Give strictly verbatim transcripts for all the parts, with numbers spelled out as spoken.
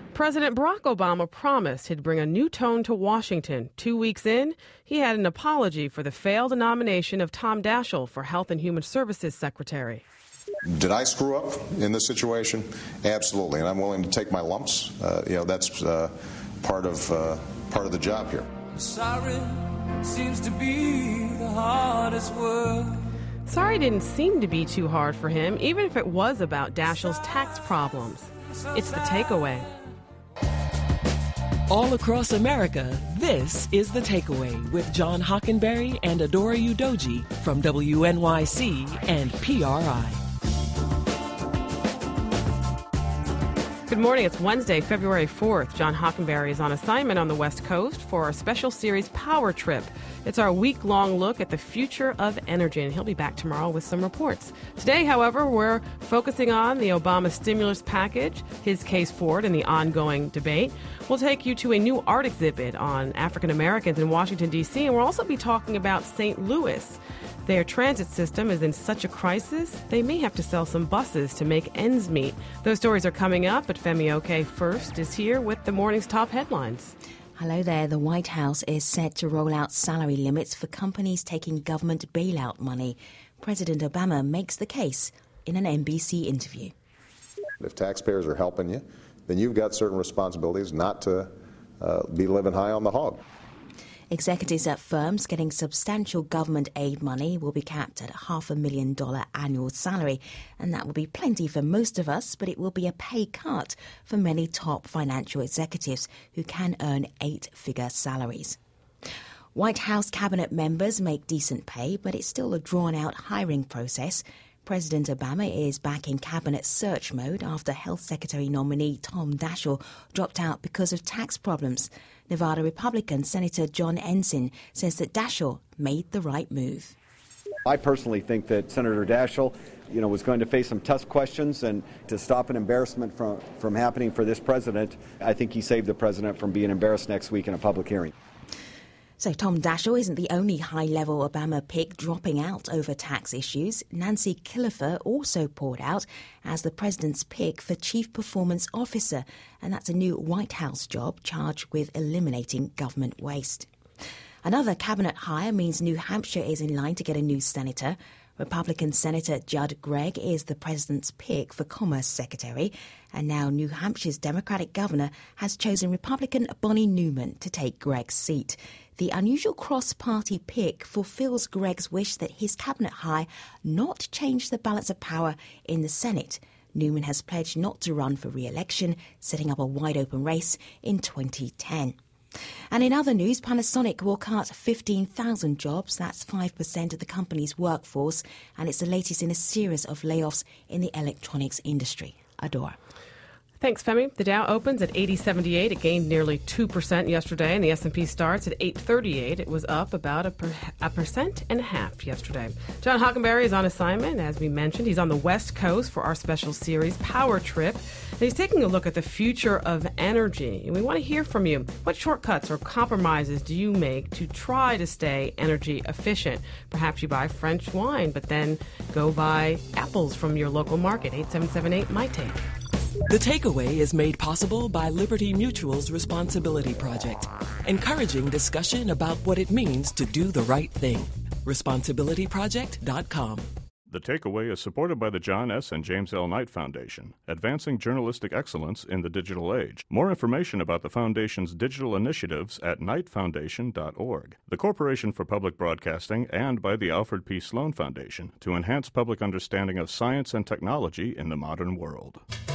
President Barack Obama promised he'd bring a new tone to Washington. Two weeks in, he had an apology for the failed nomination of Tom Daschle for Health and Human Services Secretary. Did I screw up in this situation? Absolutely, and I'm willing to take my lumps. Uh, you know, that's uh, part of uh, part of the job here. Sorry seems to be the hardest word. Sorry didn't seem to be too hard for him, even if it was about Daschle's tax problems. It's The Takeaway. All across America, this is The Takeaway with John Hockenberry and Adora Udoji from W N Y C and P R I. Good morning. It's Wednesday, February fourth. John Hockenberry is on assignment on the West Coast for our special series Power Trip. It's our week-long look at the future of energy, and he'll be back tomorrow with some reports. Today, however, we're focusing on the Obama stimulus package, his case for it, and the ongoing debate. We'll take you to a new art exhibit on African Americans in Washington, D C, and we'll also be talking about Saint Louis. Their transit system is in such a crisis, they may have to sell some buses to make ends meet. Those stories are coming up, but Femi Oke first is here with the morning's top headlines. Hello there. The White House is set to roll out salary limits for companies taking government bailout money. President Obama makes the case in an N B C interview. If taxpayers are helping you, then you've got certain responsibilities not to uh, be living high on the hog. Executives at firms getting substantial government aid money will be capped at half a million dollar annual salary, and that will be plenty for most of us, but it will be a pay cut for many top financial executives who can earn eight-figure salaries. White House cabinet members make decent pay, but it's still a drawn-out hiring process. President Obama is back in cabinet search mode after Health Secretary nominee Tom Daschle dropped out because of tax problems. Nevada Republican Senator John Ensign says that Daschle made the right move. I personally think that Senator Daschle, you know, was going to face some tough questions, and to stop an embarrassment from, from happening for this president, I think he saved the president from being embarrassed next week in a public hearing. So Tom Daschle isn't the only high-level Obama pick dropping out over tax issues. Nancy Killefer also poured out as the president's pick for Chief Performance Officer, and that's a new White House job charged with eliminating government waste. Another cabinet hire means New Hampshire is in line to get a new senator. Republican Senator Judd Gregg is the president's pick for Commerce Secretary, and now New Hampshire's Democratic governor has chosen Republican Bonnie Newman to take Gregg's seat. The unusual cross-party pick fulfills Gregg's wish that his cabinet hire not change the balance of power in the Senate. Newman has pledged not to run for re-election, setting up a wide-open race in twenty ten. And in other news, Panasonic will cut fifteen thousand jobs. That's five percent of the company's workforce, and it's the latest in a series of layoffs in the electronics industry. Adora. Thanks, Femi. The Dow opens at eighty seventy-eight. It gained nearly two percent yesterday, and the S and P starts at eight thirty-eight. It was up about a, per, a percent and a half yesterday. John Hockenberry is on assignment. As we mentioned, he's on the West Coast for our special series, Power Trip. And he's taking a look at the future of energy. And we want to hear from you. What shortcuts or compromises do you make to try to stay energy efficient? Perhaps you buy French wine, but then go buy apples from your local market. eight seven seven eight, my take. The Takeaway is made possible by Liberty Mutual's Responsibility Project, encouraging discussion about what it means to do the right thing. responsibility project dot com. The Takeaway is supported by the John S. and James L. Knight Foundation, advancing journalistic excellence in the digital age. More information about the Foundation's digital initiatives at knight foundation dot org. The Corporation for Public Broadcasting, and by the Alfred P. Sloan Foundation to enhance public understanding of science and technology in the modern world.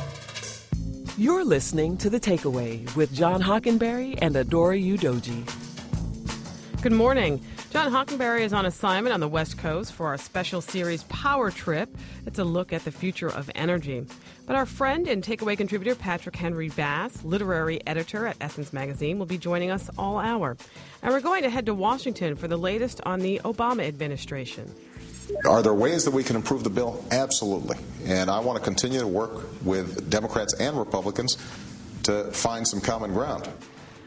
You're listening to The Takeaway with John Hockenberry and Adora Udoji. Good morning. John Hockenberry is on assignment on the West Coast for our special series Power Trip. It's a look at the future of energy. But our friend and Takeaway contributor Patrick Henry Bass, literary editor at Essence Magazine, will be joining us all hour. And we're going to head to Washington for the latest on the Obama administration. Are there ways that we can improve the bill? Absolutely. And I want to continue to work with Democrats and Republicans to find some common ground.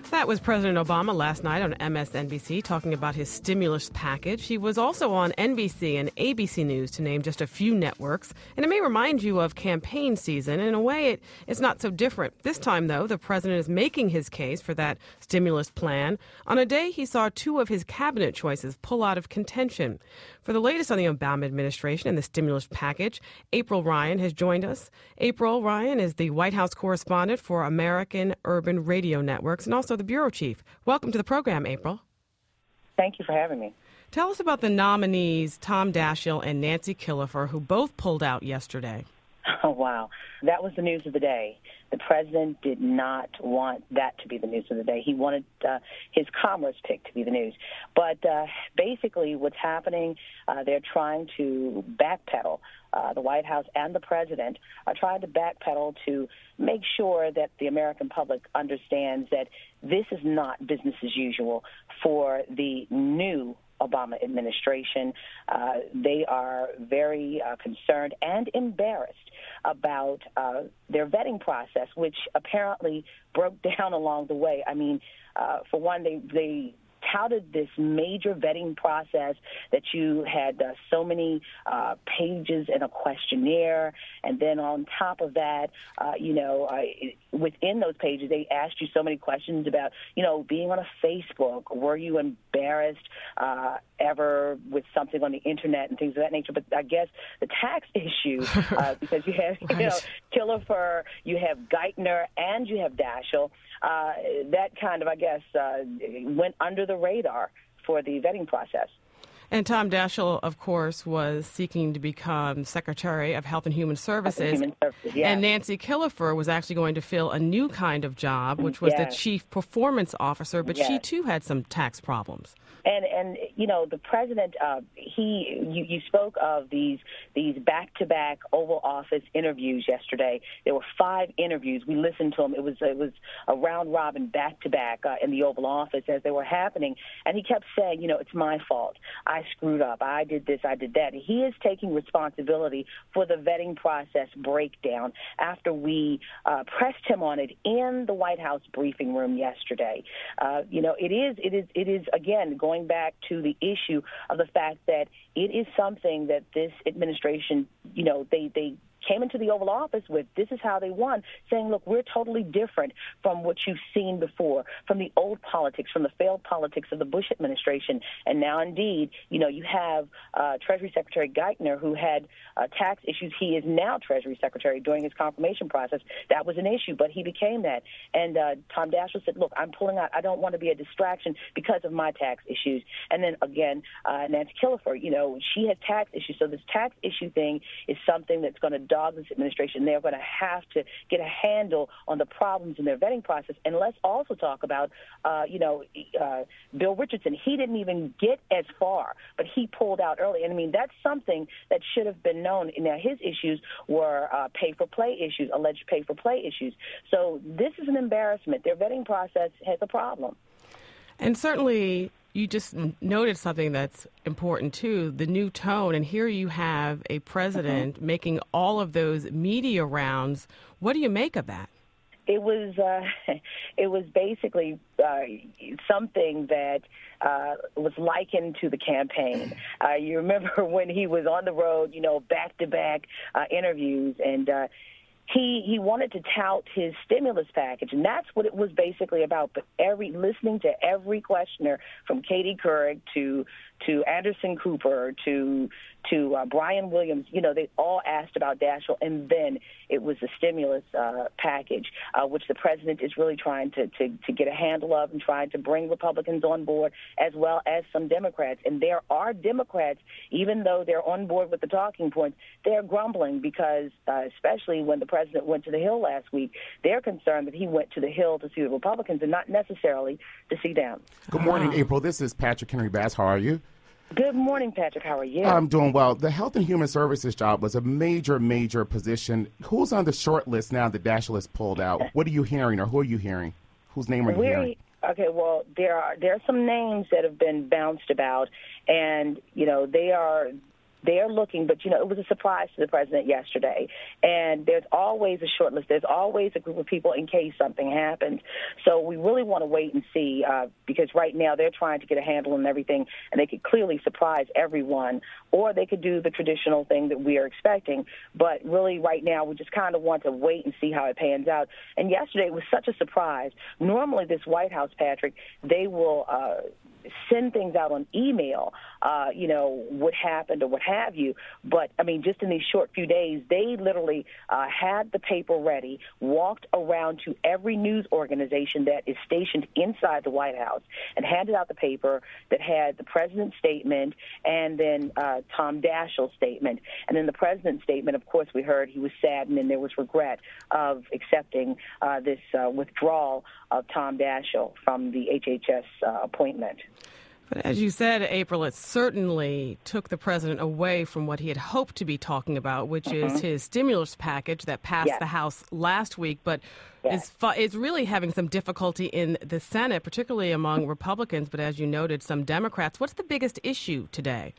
That was President Obama last night on M S N B C talking about his stimulus package. He was also on N B C and A B C News, to name just a few networks. And it may remind you of campaign season. In a way, it, it's not so different. This time, though, the president is making his case for that stimulus plan on a day he saw two of his cabinet choices pull out of contention. For the latest on the Obama administration and the stimulus package, April Ryan has joined us. April Ryan is the White House correspondent for American Urban Radio Networks and also the bureau chief. Welcome to the program, April. Thank you for having me. Tell us about the nominees, Tom Daschle and Nancy Killefer, who both pulled out yesterday. Oh, wow. That was the news of the day. The president did not want that to be the news of the day. He wanted uh, his commerce pick to be the news. But uh, basically what's happening, uh, they're trying to backpedal. Uh, the White House and the president are trying to backpedal to make sure that the American public understands that this is not business as usual for the new Obama administration. Uh, they are very uh, concerned and embarrassed about uh, their vetting process, which apparently broke down along the way. I mean, uh, for one, they, they touted this major vetting process that you had uh, so many uh, pages in a questionnaire, and then on top of that, uh, you know, uh, within those pages, they asked you so many questions about, you know, being on a Facebook. Were you embarrassed uh, ever with something on the internet and things of that nature? But I guess the tax issue, uh, because you have, right. you know, Killefer, you have Geithner, and you have Daschle, uh, that kind of, I guess, uh, went under the radar for the vetting process. And Tom Daschle, of course, was seeking to become Secretary of Health and Human Services. Health and Human Services, yeah. And Nancy Killefer was actually going to fill a new kind of job, which was yes. the Chief Performance Officer, but yes. she, too, had some tax problems. And, and you know, the president, uh, he, you, you spoke of these these back-to-back Oval Office interviews yesterday. There were five interviews. We listened to them. It was it was a round-robin back-to-back uh, in the Oval Office as they were happening. And he kept saying, you know, it's my fault. I screwed up. I did this. I did that. He is taking responsibility for the vetting process breakdown after we uh, pressed him on it in the White House briefing room yesterday. Uh, you know, it is, it is, it is, again, going back to the issue of the fact that it is something that this administration, you know, they, they came into the Oval Office with, this is how they won, saying, look, we're totally different from what you've seen before, from the old politics, from the failed politics of the Bush administration. And now, indeed, you know, you have uh, Treasury Secretary Geithner, who had uh, tax issues. He is now Treasury Secretary during his confirmation process. That was an issue, but he became that. And uh, Tom Daschle said, look, I'm pulling out. I don't want to be a distraction because of my tax issues. And then, again, uh, Nancy Killefer, you know, she has tax issues. So this tax issue thing is something that's going to dog this administration. They're going to have to get a handle on the problems in their vetting process. And let's also talk about, uh, you know, uh, Bill Richardson. He didn't even get as far, but he pulled out early. And, I mean, that's something that should have been known. Now, his issues were uh, pay-for-play issues, alleged pay-for-play issues. So this is an embarrassment. Their vetting process has a problem. And certainly you just noted something that's important, too, the new tone. And here you have a president mm-hmm. making all of those media rounds. What do you make of that? It was uh, it was basically uh, something that uh, was likened to the campaign. Uh, you remember when he was on the road, you know, back-to-back uh, interviews, and uh, He he wanted to tout his stimulus package, and that's what it was basically about. But every listening to every questioner, from Katie Couric to to Anderson Cooper to to uh, Brian Williams, you know, they all asked about Daschle, and then it was the stimulus uh, package, uh, which the president is really trying to, to, to get a handle of and trying to bring Republicans on board, as well as some Democrats. And there are Democrats, even though they're on board with the talking points, they're grumbling because, uh, especially when the president went to the Hill last week, they're concerned that he went to the Hill to see the Republicans and not necessarily to see them. Good morning, April. This is Patrick Henry Bass. How are you? Good morning, Patrick. How are you? I'm doing well. The Health and Human Services job was a major, major position. Who's on the short list now that Daschle has pulled out? What are you hearing, or who are you hearing? Whose name are you We're, hearing? Okay, well, there are there are some names that have been bounced about, and you know they are they're looking, but, you know, it was a surprise to the president yesterday. And there's always a short list. There's always a group of people in case something happens. So we really want to wait and see, uh, because right now they're trying to get a handle on everything, and they could clearly surprise everyone, or they could do the traditional thing that we are expecting. But really right now we just kind of want to wait and see how it pans out. And yesterday was such a surprise. Normally this White House, Patrick, they will uh, send things out on email, uh, you know, what happened or what have you. But, I mean, just in these short few days, they literally uh, had the paper ready, walked around to every news organization that is stationed inside the White House and handed out the paper that had the president's statement and then uh, Tom Daschle's statement. And then the president's statement, of course, we heard he was saddened and there was regret of accepting uh, this uh, withdrawal of Tom Daschle from the H H S uh, appointment. But as you said, April, it certainly took the president away from what he had hoped to be talking about, which mm-hmm. is his stimulus package that passed yes. the House last week, but yes. is, fu- is really having some difficulty in the Senate, particularly among Republicans, but as you noted, some Democrats. What's the biggest issue today?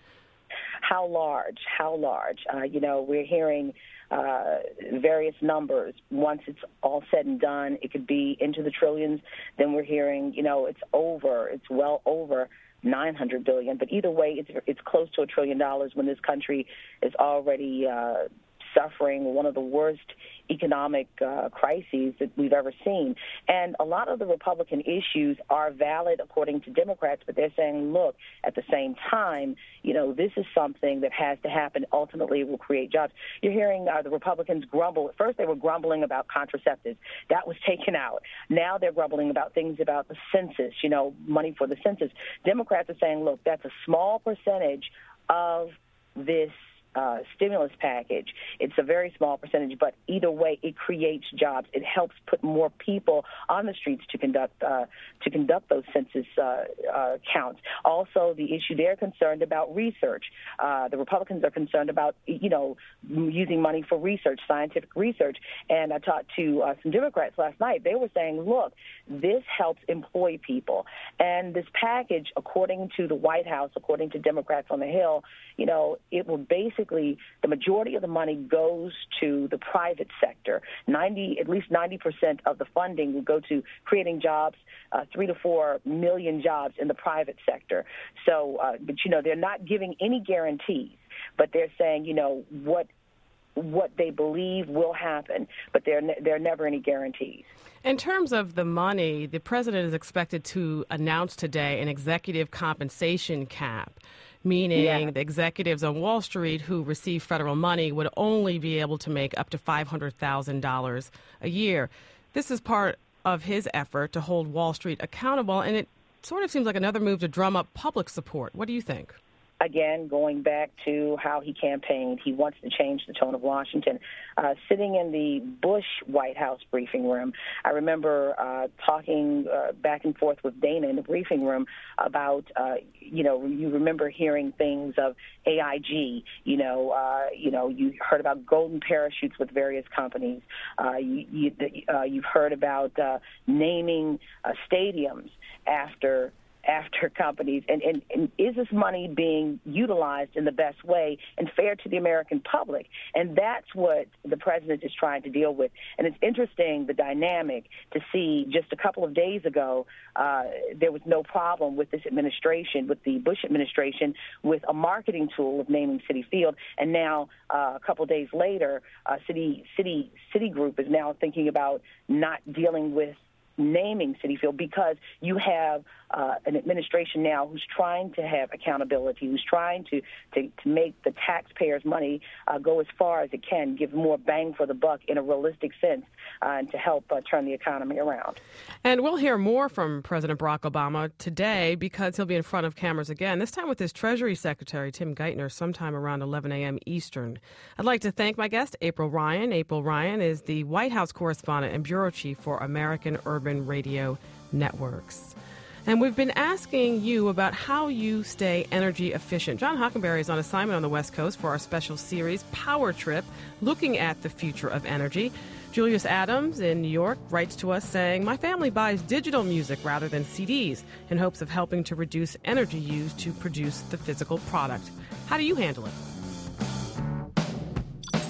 How large? How large? Uh, you know, we're hearing uh, various numbers. Once it's all said and done, it could be into the trillions. Then we're hearing, you know, it's over. It's well over nine hundred billion dollars. But either way, it's it's close to a trillion dollars when this country is already uh, suffering one of the worst economic uh, crises that we've ever seen. And a lot of the Republican issues are valid according to Democrats, but they're saying, look, at the same time, you know, this is something that has to happen. Ultimately, it will create jobs. You're hearing uh, the Republicans grumble. At first, they were grumbling about contraceptives. That was taken out. Now they're grumbling about things about the census, you know, money for the census. Democrats are saying, look, that's a small percentage of this Uh, stimulus package. It's a very small percentage, but either way, it creates jobs. It helps put more people on the streets to conduct uh, to conduct those census uh, uh, counts. Also, the issue they're concerned about research. Uh, the Republicans are concerned about, you know, using money for research, scientific research. And I talked to uh, some Democrats last night. They were saying, look, this helps employ people. And this package, according to the White House, according to Democrats on the Hill, you know, it will basically, the majority of the money goes to the private sector. ninety, at least ninety percent of the funding will go to creating jobs, uh, three to four million jobs in the private sector. So, uh, but, you know, they're not giving any guarantees, but they're saying, you know, what what they believe will happen, but there ne- there are never any guarantees. In terms of the money, the president is expected to announce today an executive compensation cap, meaning yeah. the executives on Wall Street who receive federal money would only be able to make up to five hundred thousand dollars a year. This is part of his effort to hold Wall Street accountable, and it sort of seems like another move to drum up public support. What do you think? Again, going back to how he campaigned, he wants to change the tone of Washington. Uh, sitting in the Bush White House briefing room, I remember uh, talking uh, back and forth with Dana in the briefing room about, uh, you know, you remember hearing things of A I G. You know, uh, you know, you heard about golden parachutes with various companies. Uh, you, you, uh, you've heard about uh, naming uh, stadiums after. after companies, and, and, and is this money being utilized in the best way and fair to the American public? And that's what the president is trying to deal with. And it's interesting, the dynamic, to see just a couple of days ago, uh, there was no problem with this administration, with the Bush administration, with a marketing tool of naming Citi Field. And now, uh, a couple of days later, uh, Citi, Citi, Citigroup is now thinking about not dealing with naming Citi Field because you have uh, an administration now who's trying to have accountability, who's trying to, to, to make the taxpayers' money uh, go as far as it can, give more bang for the buck in a realistic sense, uh, and to help uh, turn the economy around. And we'll hear more from President Barack Obama today because he'll be in front of cameras again, this time with his Treasury Secretary, Tim Geithner, sometime around eleven a.m. Eastern. I'd like to thank my guest, April Ryan. April Ryan is the White House correspondent and bureau chief for American Urban Radio Networks. And we've been asking you about how you stay energy efficient. John Hockenberry is on assignment on the West Coast for our special series, Power Trip, looking at the future of energy. Julius Adams in New York writes to us saying, my family buys digital music rather than C Ds in hopes of helping to reduce energy used to produce the physical product. How do you handle it?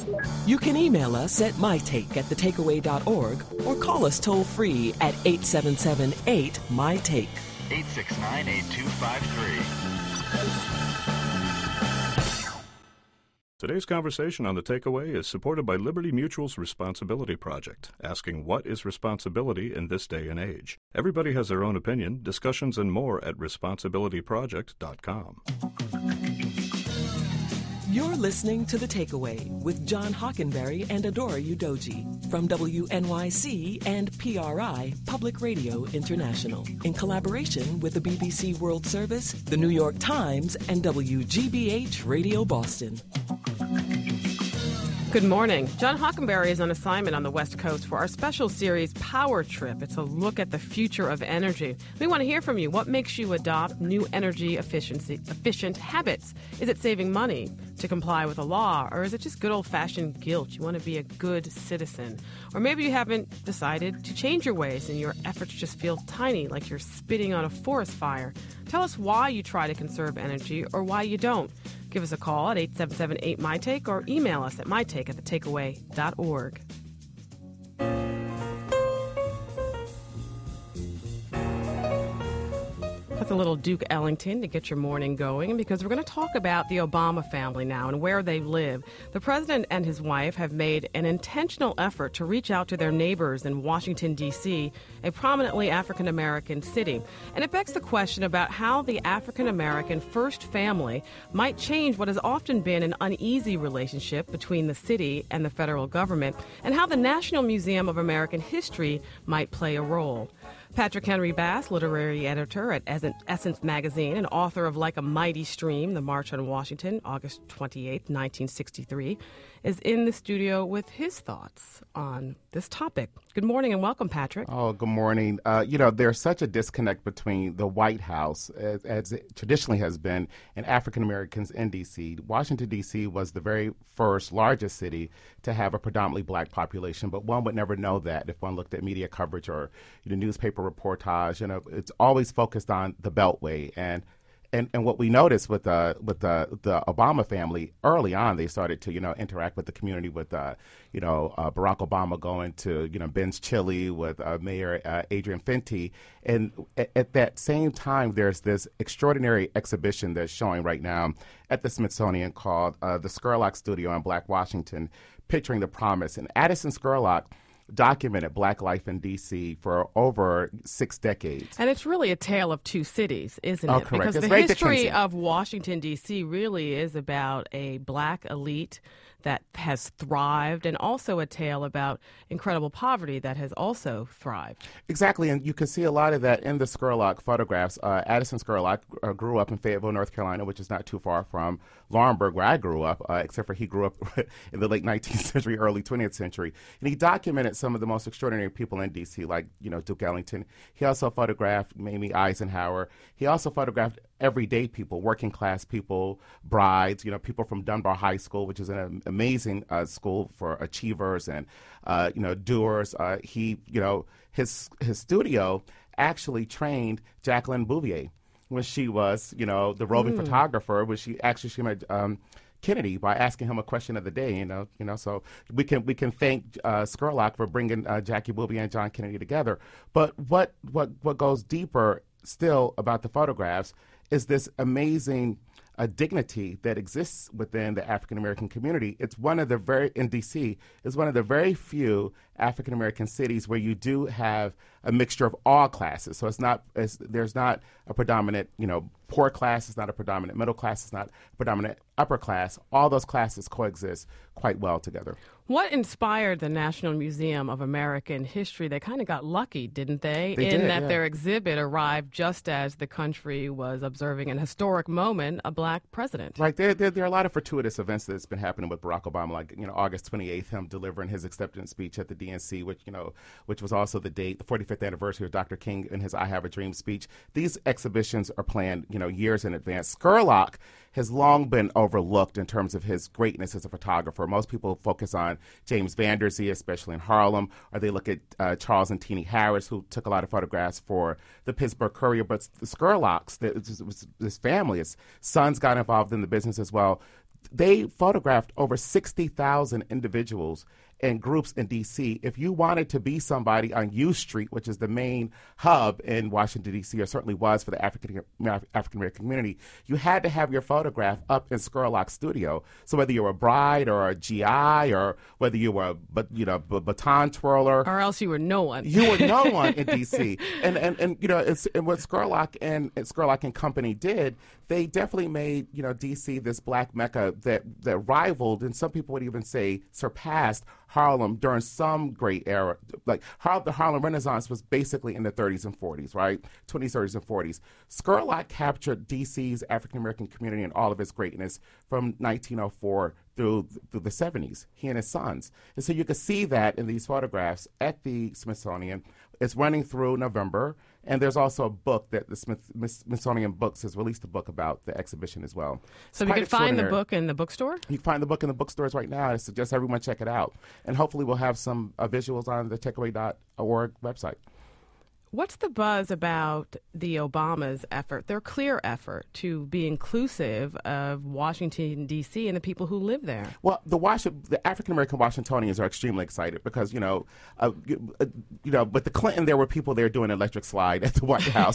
You can email us at mytake at the takeaway dot org or call us toll free at eight seven seven eight my take. eight six nine, eight two five three. Today's conversation on The Takeaway is supported by Liberty Mutual's Responsibility Project, asking what is responsibility in this day and age. Everybody has their own opinion. Discussions and more at responsibility project dot com. You're listening to The Takeaway with John Hockenberry and Adora Udoji from W N Y C and P R I, Public Radio International, in collaboration with the B B C World Service, the New York Times, and W G B H Radio Boston. Good morning. John Hockenberry is on assignment on the West Coast for our special series, Power Trip. It's a look at the future of energy. We want to hear from you. What makes you adopt new energy efficiency, efficient habits? Is it saving money to comply with a law, or is it just good old-fashioned guilt? You want to be a good citizen. Or maybe you haven't decided to change your ways and your efforts just feel tiny, like you're spitting on a forest fire. Tell us why you try to conserve energy or why you don't. Give us a call at eight seven seven eight my take or email us at mytake at the takeaway dot org. That's a little Duke Ellington to get your morning going, because we're going to talk about the Obama family now and where they live. The president and his wife have made an intentional effort to reach out to their neighbors in Washington, D C, a prominently African-American city. And it begs the question about how the African-American first family might change what has often been an uneasy relationship between the city and the federal government, and how the National Museum of American History might play a role. Patrick Henry Bass, literary editor at Essence Magazine and author of Like a Mighty Stream, The March on Washington, August twenty-eighth, nineteen sixty-three, is in the studio with his thoughts on this topic. Good morning and welcome, Patrick. Oh, good morning. Uh, you know, there's such a disconnect between the White House, as, as it traditionally has been, and African Americans in D C. Washington, D C was the very first largest city to have a predominantly black population, but one would never know that if one looked at media coverage or you know, newspaper reportage. You know, it's always focused on the Beltway. And And and what we noticed with the with the the Obama family early on, they started to you know interact with the community with uh, you know uh, Barack Obama going to you know Ben's Chili with uh, Mayor uh, Adrian Fenty, and at, at that same time, there's this extraordinary exhibition that's showing right now at the Smithsonian called uh, the Scurlock Studio in Black Washington, picturing the promise. And Addison Scurlock documented black life in D C for over six decades. And it's really a tale of two cities, isn't oh, it? Correct. Because it's the Ray history Dickinson. of Washington, D C really is about a black elite that has thrived, and also a tale about incredible poverty that has also thrived. Exactly, and you can see a lot of that in the Scurlock photographs. Uh, Addison Scurlock uh, grew up in Fayetteville, North Carolina, which is not too far from Laurinburg, where I grew up, uh, except for he grew up in the late nineteenth century, early twentieth century. And he documented some of the most extraordinary people in D C, like, you know, Duke Ellington. He also photographed Mamie Eisenhower. He also photographed everyday people, working class people, brides, you know, people from Dunbar High School, which is an amazing uh, school for achievers and, uh, you know, doers. Uh, he, you know, his his studio actually trained Jacqueline Bouvier when she was, you know, the roving mm. photographer, when she actually she met um, Kennedy by asking him a question of the day, you know, you know. So we can we can thank uh, Scurlock for bringing uh, Jackie Bouvier and John Kennedy together. But what what what goes deeper still about the photographs is this amazing uh, dignity that exists within the African-American community. It's one of the very, in D C, is one of the very few African-American cities where you do have a mixture of all classes. So it's not, it's, there's not a predominant, you know, poor class, it's not a predominant middle class, it's not a predominant upper class. All those classes coexist quite well together. What inspired the National Museum of American History? They kind of got lucky, didn't they? They in did, that yeah. their exhibit arrived just as the country was observing an historic moment, a black president. Right. There, there, there are a lot of fortuitous events that's been happening with Barack Obama, like, you know, August twenty-eighth, him delivering his acceptance speech at the D N C, which, you know, which was also the date, the forty-fifth anniversary of Doctor King and his I Have a Dream speech. These exhibitions are planned, you know, years in advance. Scurlock has long been overlooked in terms of his greatness as a photographer. Most people focus on James Vanderzee, especially in Harlem, or they look at uh, Charles and Teenie Harris, who took a lot of photographs for the Pittsburgh Courier. But the Scurlocks, this, this family, his sons got involved in the business as well. they photographed over sixty thousand individuals and groups in D C. If you wanted to be somebody on U Street, which is the main hub in Washington, D C, or certainly was for the African African American community, you had to have your photograph up in Scurlock's studio. So whether you were a bride or a G I, or whether you were a you know a baton twirler, or else you were no one, you were no one in D C. And and and you know, it's, and what Scurlock and, and Scurlock and Company did, they definitely made you know D C this black mecca that that rivaled, and some people would even say surpassed, Harlem during some great era. Like Har- the Harlem Renaissance was basically in the thirties and forties, right? twenties, thirties, and forties. Scurlock captured D C's African American community in all of its greatness from nineteen oh four through, through the seventies, he and his sons. And so you can see that in these photographs at the Smithsonian. It's running through November, and there's also a book that the Smith, Smithsonian Books has released a book about the exhibition as well. So we can find the book in the bookstore? You can find the book in the bookstores right now. I suggest everyone check it out. And hopefully we'll have some uh, visuals on the takeaway dot org website. What's the buzz about the Obamas' effort, their clear effort to be inclusive of Washington, D C and the people who live there? Well, the Washington, the African-American Washingtonians are extremely excited because, you know, uh, you, uh, you know, but the Clinton, there were people there doing electric slide at the White House.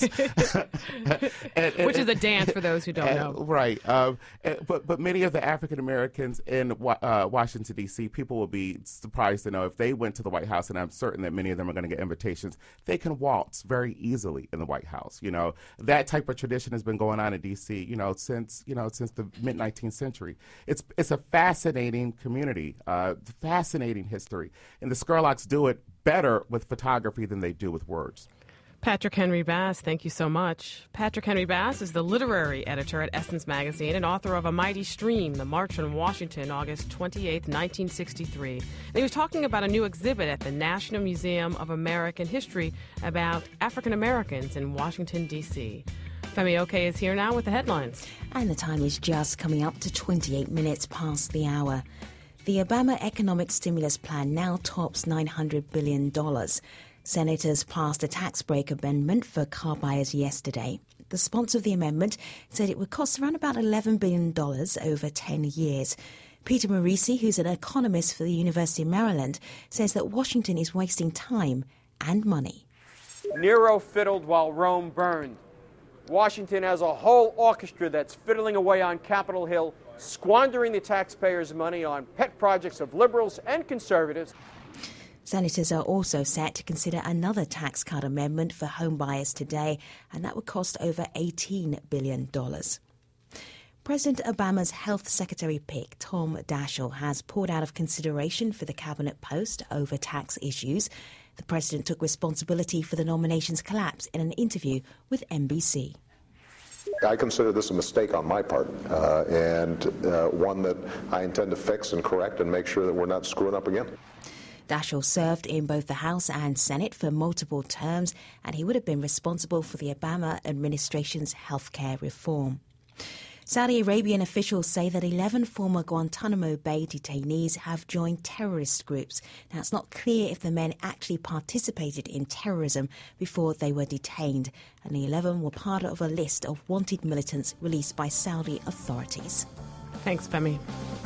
and, and, Which is a dance for those who don't and, know. Right. Um, and, but, but many of the African-Americans in uh, Washington, D C, people will be surprised to know if they went to the White House, and I'm certain that many of them are going to get invitations, they can walk very easily in the White House. You know, that type of tradition has been going on in D C, you know, since, you know, since the mid nineteenth century. It's it's a fascinating community, uh, fascinating history. And the Scurlocks do it better with photography than they do with words. Patrick Henry Bass, thank you so much. Patrick Henry Bass is the literary editor at Essence Magazine and author of A Mighty Stream, The March on Washington, August twenty-eighth, nineteen sixty-three. And he was talking about a new exhibit at the National Museum of American History about African Americans in Washington, D C. Femi Oke is here now with the headlines. And the time is just coming up to twenty-eight minutes past the hour. The Obama economic stimulus plan now tops nine hundred billion dollars. Senators passed a tax break amendment for car buyers yesterday. The sponsor of the amendment said it would cost around about eleven billion dollars over ten years. Peter Morisi, who's an economist for the University of Maryland, says that Washington is wasting time and money. Nero fiddled while Rome burned. Washington has a whole orchestra that's fiddling away on Capitol Hill, squandering the taxpayers' money on pet projects of liberals and conservatives. Senators are also set to consider another tax cut amendment for home buyers today, and that would cost over eighteen billion dollars. President Obama's health secretary pick, Tom Daschle, has pulled out of consideration for the cabinet post over tax issues. The president took responsibility for the nomination's collapse in an interview with N B C. I consider this a mistake on my part, uh, and uh, one that I intend to fix and correct and make sure that we're not screwing up again. Daschle served in both the House and Senate for multiple terms, and he would have been responsible for the Obama administration's health care reform. Saudi Arabian officials say that eleven former Guantanamo Bay detainees have joined terrorist groups. Now, it's not clear if the men actually participated in terrorism before they were detained, and the eleven were part of a list of wanted militants released by Saudi authorities. Thanks, Femi.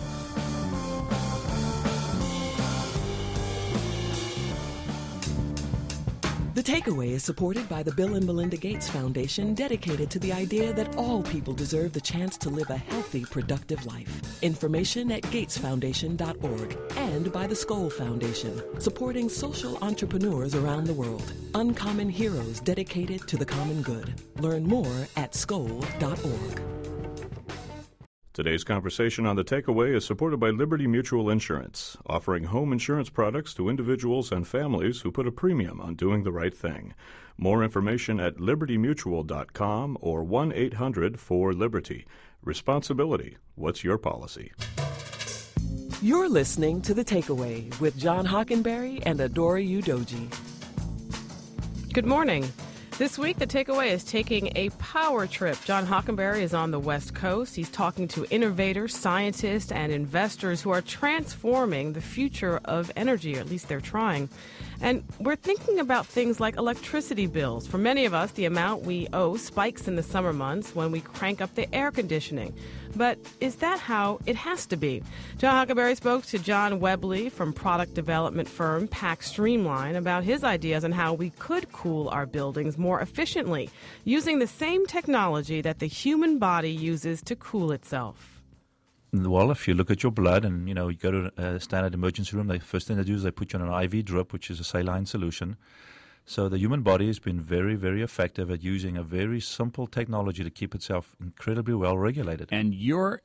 The Takeaway is supported by the Bill and Melinda Gates Foundation, dedicated to the idea that all people deserve the chance to live a healthy, productive life. Information at gates foundation dot org, and by the Skoll Foundation, supporting social entrepreneurs around the world. Uncommon heroes dedicated to the common good. Learn more at skoll dot org. Today's conversation on The Takeaway is supported by Liberty Mutual Insurance, offering home insurance products to individuals and families who put a premium on doing the right thing. More information at liberty mutual dot com or one eight hundred four liberty. Responsibility. What's your policy? You're listening to The Takeaway with John Hockenberry and Adora Udoji. Good morning. This week, The Takeaway is taking a power trip. John Hockenberry is on the West Coast. He's talking to innovators, scientists, and investors who are transforming the future of energy, or at least they're trying. And we're thinking about things like electricity bills. For many of us, the amount we owe spikes in the summer months when we crank up the air conditioning. But is that how it has to be? John Hockenberry spoke to John Webley from product development firm Pack Streamline about his ideas on how we could cool our buildings more efficiently using the same technology that the human body uses to cool itself. Well, if you look at your blood and, you know, you go to a standard emergency room, the first thing they do is they put you on an I V drip, which is a saline solution. So the human body has been very, very effective at using a very simple technology to keep itself incredibly well regulated. And your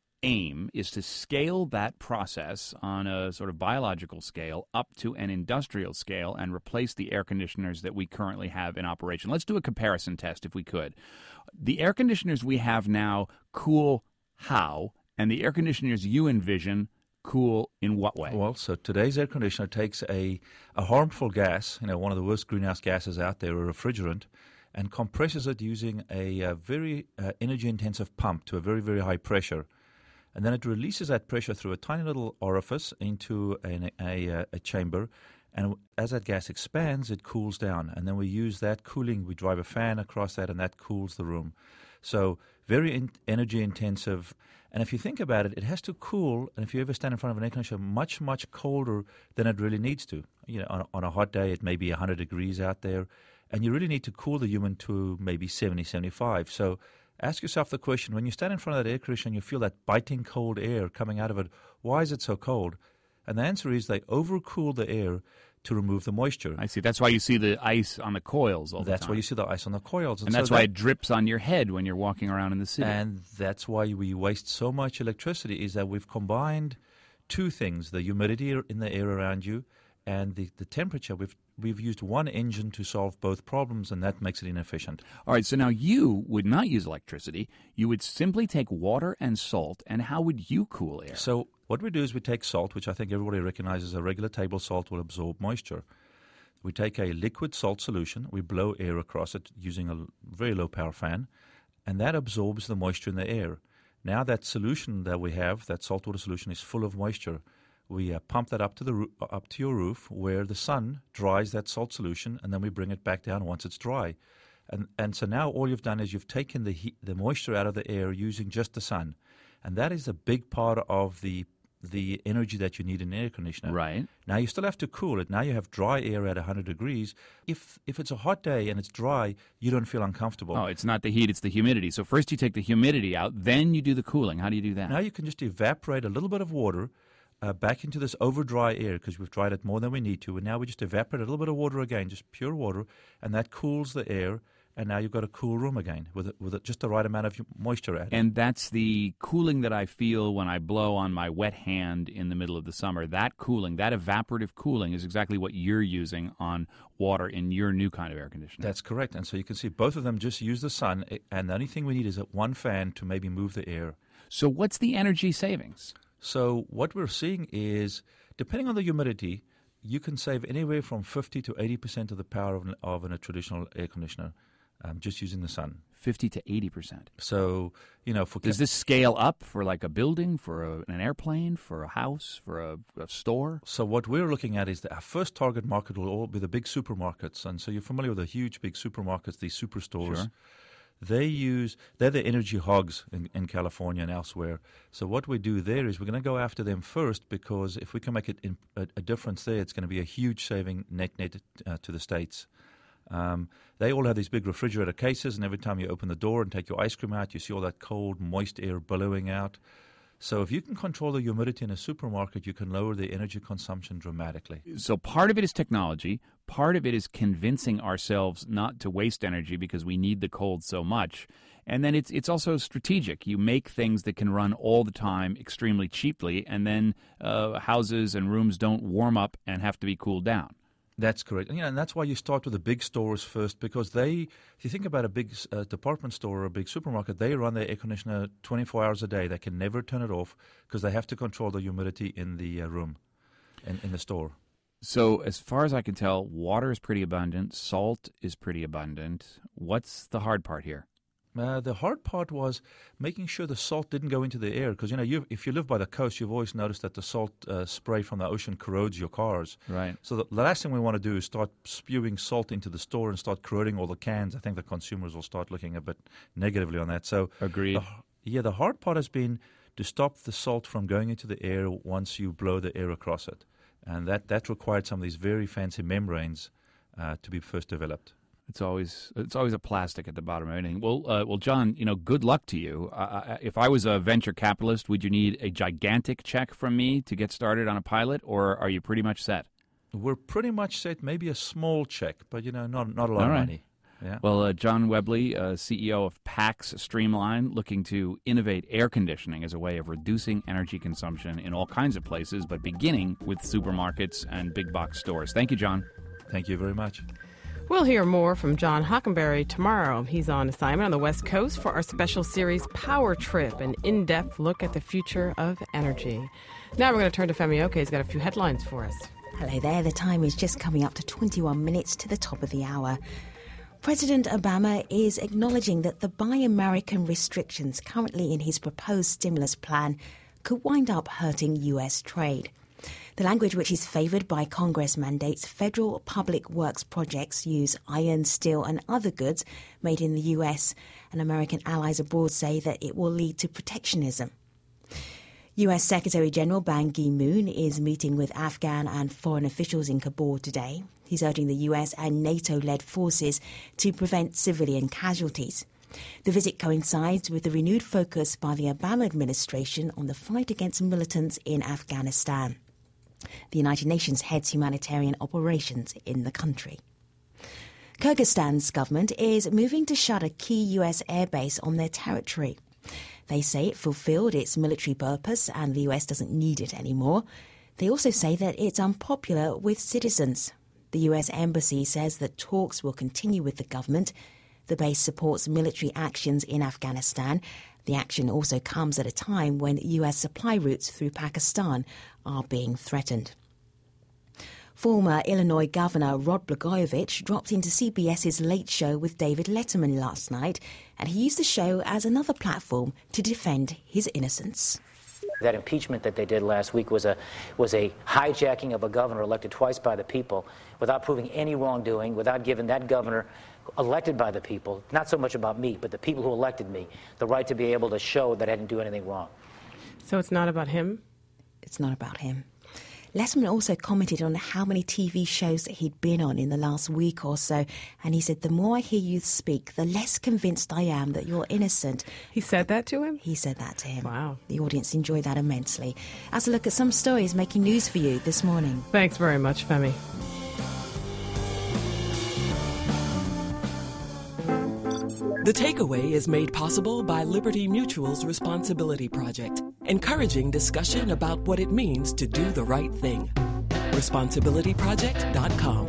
aim is to scale that process on a sort of biological scale up to an industrial scale and replace the air conditioners that we currently have in operation. Let's do a comparison test if we could. The air conditioners we have now cool how? And the air conditioners you envision cool in what way? Well, so today's air conditioner takes a, a harmful gas, you know, one of the worst greenhouse gases out there, a refrigerant, and compresses it using a, a very uh, energy-intensive pump to a very, very high pressure. And then it releases that pressure through a tiny little orifice into an, a, a, a chamber. And as that gas expands, it cools down. And then we use that cooling. We drive a fan across that, and that cools the room. So very in, energy-intensive. And if you think about it, it has to cool, and if you ever stand in front of an air conditioner, much, much colder than it really needs to. You know, on, on a hot day, it may be one hundred degrees out there, and you really need to cool the human to maybe seventy, seventy-five. So ask yourself the question, when you stand in front of that air conditioner and you feel that biting cold air coming out of it, why is it so cold? And the answer is they overcool the air to remove the moisture. I see. That's why you see the ice on the coils all the time. That's why you see the ice on the coils. And, and that's so why that, it drips on your head when you're walking around in the city. And that's why we waste so much electricity, is that we've combined two things, the humidity in the air around you and the, the temperature. We've We've used one engine to solve both problems, and that makes it inefficient. All right, so now you would not use electricity. You would simply take water and salt, and how would you cool air? So what we do is we take salt, which I think everybody recognizes a regular table salt will absorb moisture. We take a liquid salt solution, we blow air across it using a very low power fan, and that absorbs the moisture in the air. Now that solution that we have, that saltwater solution, is full of moisture. We uh, pump that up to the ro- up to your roof where the sun dries that salt solution, and then we bring it back down once it's dry. And and so now all you've done is you've taken the heat, the moisture out of the air using just the sun. And that is a big part of the the energy that you need in an air conditioner. Right. Now you still have to cool it. Now you have dry air at one hundred degrees. If if it's a hot day and it's dry, you don't feel uncomfortable. Oh, it's not the heat, it's the humidity. So first you take the humidity out, then you do the cooling. How do you do that? Now you can just evaporate a little bit of water Uh, back into this over-dry air, because we've dried it more than we need to, and now we just evaporate a little bit of water again, just pure water, and that cools the air, and now you've got a cool room again with it, with it just the right amount of moisture added. And that's the cooling that I feel when I blow on my wet hand in the middle of the summer. That cooling, that evaporative cooling is exactly what you're using on water in your new kind of air conditioner. That's correct. And so you can see both of them just use the sun, and the only thing we need is one fan to maybe move the air. So what's the energy savings? So what we're seeing is, depending on the humidity, you can save anywhere from fifty to eighty percent of the power of, an, of a traditional air conditioner um, just using the sun. fifty to eighty percent. So, you know, for does this scale up for like a building, for a, an airplane, for a house, for a, a store? So what we're looking at is that our first target market will all be the big supermarkets. And so you're familiar with the huge big supermarkets, these superstores. Sure. They use, they're the energy hogs in, in California and elsewhere. So what we do there is we're going to go after them first, because if we can make it in, a, a difference there, it's going to be a huge saving net net uh, to the States. Um, they all have these big refrigerator cases, and every time you open the door and take your ice cream out, you see all that cold, moist air billowing out. So if you can control the humidity in a supermarket, you can lower the energy consumption dramatically. So part of it is technology. Part of it is convincing ourselves not to waste energy because we need the cold so much. And then it's it's also strategic. You make things that can run all the time extremely cheaply, and then uh, houses and rooms don't warm up and have to be cooled down. That's correct. And, you know, and that's why you start with the big stores first, because they, if you think about a big uh, department store or a big supermarket, they run their air conditioner twenty-four hours a day. They can never turn it off because they have to control the humidity in the uh, room, in, in the store. So as far as I can tell, water is pretty abundant. Salt is pretty abundant. What's the hard part here? Uh, the hard part was making sure the salt didn't go into the air, because, you know, you, if you live by the coast, you've always noticed that the salt uh, spray from the ocean corrodes your cars. Right. So the, the last thing we want to do is start spewing salt into the store and start corroding all the cans. I think the consumers will start looking a bit negatively on that. So Agreed. The, Yeah, the hard part has been to stop the salt from going into the air once you blow the air across it. And that, that required some of these very fancy membranes uh, to be first developed. It's always it's always a plastic at the bottom of anything. Well, uh, well, John, you know, good luck to you. Uh, if I was a venture capitalist, would you need a gigantic check from me to get started on a pilot, or are you pretty much set? We're pretty much set. Maybe a small check, but you know, not not a lot All of right. money. Yeah. Well, uh, John Webley, uh, C E O of Pax Streamline, looking to innovate air conditioning as a way of reducing energy consumption in all kinds of places, but beginning with supermarkets and big box stores. Thank you, John. Thank you very much. We'll hear more from John Hockenberry tomorrow. He's on assignment on the West Coast for our special series Power Trip, an in-depth look at the future of energy. Now we're going to turn to Femi Oke. He's got a few headlines for us. Hello there. The time is just coming up to twenty-one minutes to the top of the hour. President Obama is acknowledging that the Buy American restrictions currently in his proposed stimulus plan could wind up hurting U S trade. The language, which is favoured by Congress, mandates federal public works projects use iron, steel and other goods made in the U S, and American allies abroad say that it will lead to protectionism. U S Secretary General Ban Ki-moon is meeting with Afghan and foreign officials in Kabul today. He's urging the U S and NATO-led forces to prevent civilian casualties. The visit coincides with the renewed focus by the Obama administration on the fight against militants in Afghanistan. The United Nations heads humanitarian operations in the country. Kyrgyzstan's government is moving to shut a key U S airbase on their territory. They say it fulfilled its military purpose and the U S doesn't need it anymore. They also say that it's unpopular with citizens. The U S Embassy says that talks will continue with the government. The base supports military actions in Afghanistan. The action also comes at a time when U S supply routes through Pakistan are being threatened. Former Illinois Governor Rod Blagojevich dropped into C B S's Late Show with David Letterman last night, and he used the show as another platform to defend his innocence. That impeachment that they did last week was a was a hijacking of a governor elected twice by the people without proving any wrongdoing, without giving that governor elected by the people, not so much about me, but the people who elected me, the right to be able to show that I didn't do anything wrong. So it's not about him? It's not about him. Letterman also commented on how many T V shows that he'd been on in the last week or so, and he said, the more I hear you speak, the less convinced I am that you're innocent. He said that to him? He said that to him. Wow. The audience enjoyed that immensely. As a look at some stories making news for you this morning. Thanks very much, Femi. The Takeaway is made possible by Liberty Mutual's Responsibility Project, encouraging discussion about what it means to do the right thing. responsibility project dot com.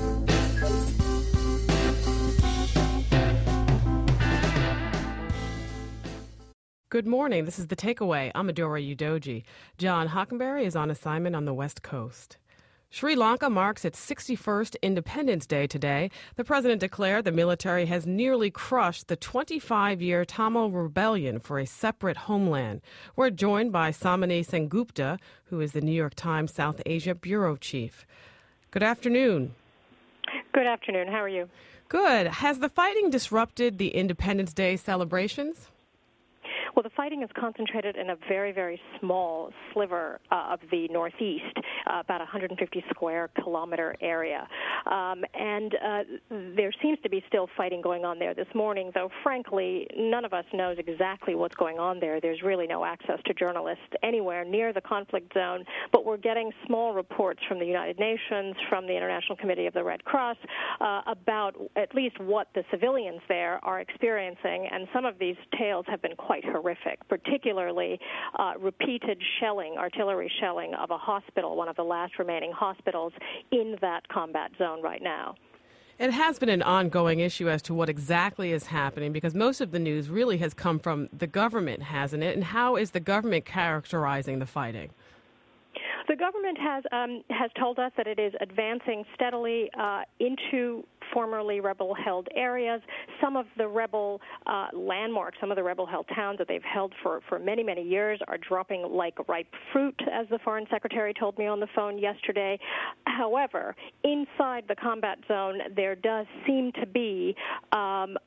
Good morning. This is The Takeaway. I'm Adora Udoji. John Hockenberry is on assignment on the West Coast. Sri Lanka marks its sixty-first Independence Day today. The president declared the military has nearly crushed the twenty-five-year Tamil rebellion for a separate homeland. We're joined by Samani Sengupta, who is the New York Times South Asia bureau chief. Good afternoon. Good afternoon. How are you? Good. Has the fighting disrupted the Independence Day celebrations? Well, the fighting is concentrated in a very, very small sliver uh, of the Northeast, uh, about one hundred fifty square kilometer area. Um, and uh, there seems to be still fighting going on there this morning, though, frankly, none of us knows exactly what's going on there. There's really no access to journalists anywhere near the conflict zone, but we're getting small reports from the United Nations, from the International Committee of the Red Cross, uh, about at least what the civilians there are experiencing, and some of these tales have been quite horrific. Horrific, particularly uh, repeated shelling, artillery shelling of a hospital, one of the last remaining hospitals in that combat zone right now. It has been an ongoing issue as to what exactly is happening, because most of the news really has come from the government, hasn't it? And how is the government characterizing the fighting? The government has um, has told us that it is advancing steadily uh, into formerly rebel-held areas. Some of the rebel uh, landmarks, some of the rebel-held towns that they've held for, for many, many years are dropping like ripe fruit, as the Foreign Secretary told me on the phone yesterday. However, inside the combat zone, there does seem to be um,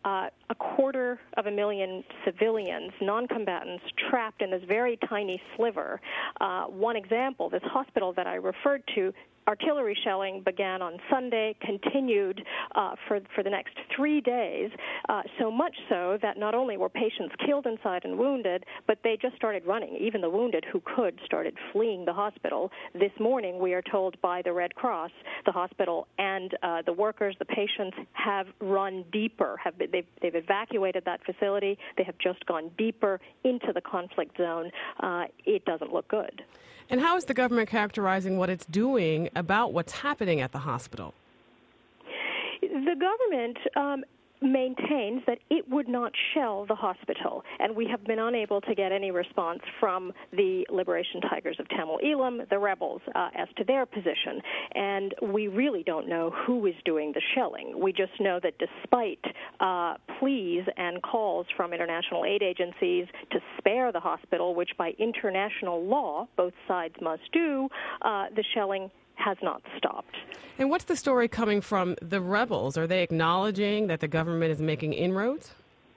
uh, a quarter of a million civilians, non-combatants, trapped in this very tiny sliver. Uh, one example, this hospital that I referred to, artillery shelling began on Sunday, continued uh, for for the next three days, uh, so much so that not only were patients killed inside and wounded, but they just started running. Even the wounded who could started fleeing the hospital. This morning, we are told by the Red Cross, the hospital and uh, the workers, the patients have run deeper. Have been, they've, they've evacuated that facility. They have just gone deeper into the conflict zone. Uh, it doesn't look good. And how is the government characterizing what it's doing about what's happening at the hospital? The government um, maintains that it would not shell the hospital, and we have been unable to get any response from the Liberation Tigers of Tamil Eelam, the rebels, uh, as to their position. And we really don't know who is doing the shelling. We just know that despite uh, pleas and calls from international aid agencies to spare the hospital, which by international law both sides must do, uh, the shelling has not stopped. And what's the story coming from the rebels? Are they acknowledging that the government is making inroads?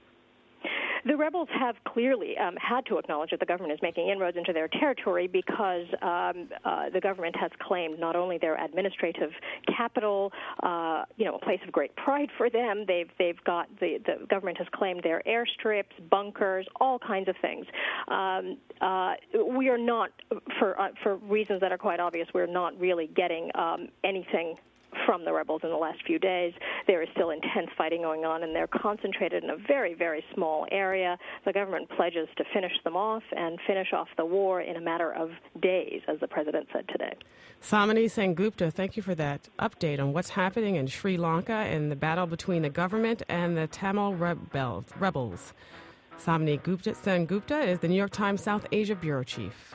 The rebels have clearly um, had to acknowledge that the government is making inroads into their territory because um, uh, the government has claimed not only their administrative capital, uh, you know, a place of great pride for them. They've they've got the the government has claimed their airstrips, bunkers, all kinds of things. Um, uh, we are not, for uh, for reasons that are quite obvious, we're not really getting um, anything from the rebels in the last few days. There is still intense fighting going on, and they're concentrated in a very, very small area. The government pledges to finish them off and finish off the war in a matter of days, as the president said today. Samini Sengupta, thank you for that update on what's happening in Sri Lanka and the battle between the government and the Tamil rebels. rebels. Samini Gupta, Sengupta is the New York Times South Asia Bureau Chief.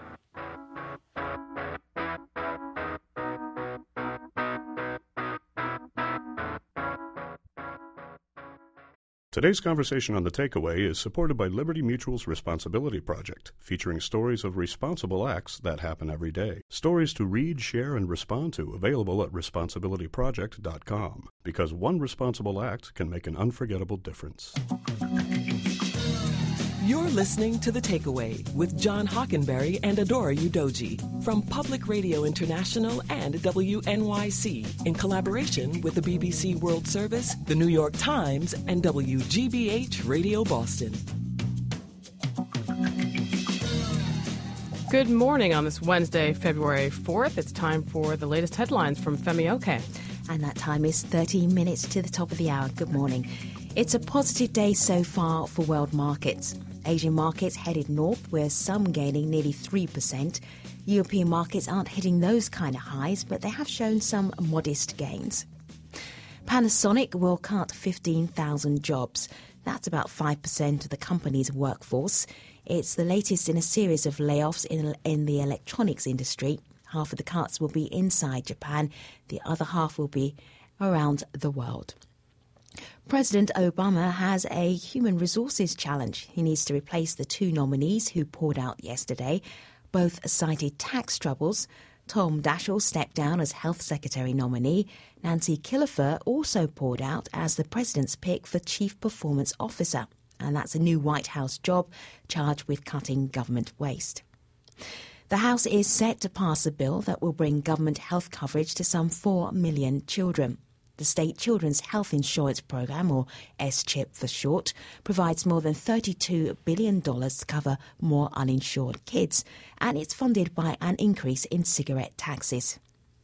Today's conversation on The Takeaway is supported by Liberty Mutual's Responsibility Project, featuring stories of responsible acts that happen every day. Stories to read, share, and respond to, available at responsibility project dot com. Because one responsible act can make an unforgettable difference. You're listening to The Takeaway with John Hockenberry and Adora Udoji from Public Radio International and W N Y C in collaboration with the B B C World Service, the New York Times, and W G B H Radio Boston. Good morning on this Wednesday, February fourth. It's time for the latest headlines from Femi Oke. And that time is thirteen minutes to the top of the hour. Good morning. It's a positive day so far for world markets. Asian markets headed north, with some gaining nearly three percent. European markets aren't hitting those kind of highs, but they have shown some modest gains. Panasonic will cut fifteen thousand jobs. That's about five percent of the company's workforce. It's the latest in a series of layoffs in, in the electronics industry. Half of the cuts will be inside Japan. The other half will be around the world. President Obama has a human resources challenge. He needs to replace the two nominees who poured out yesterday. Both cited tax troubles. Tom Daschle stepped down as Health Secretary nominee. Nancy Killefer also poured out as the president's pick for Chief Performance Officer. And that's a new White House job charged with cutting government waste. The House is set to pass a bill that will bring government health coverage to some four million children. The State Children's Health Insurance Program, or S CHIP for short, provides more than thirty-two billion dollars to cover more uninsured kids, and it's funded by an increase in cigarette taxes.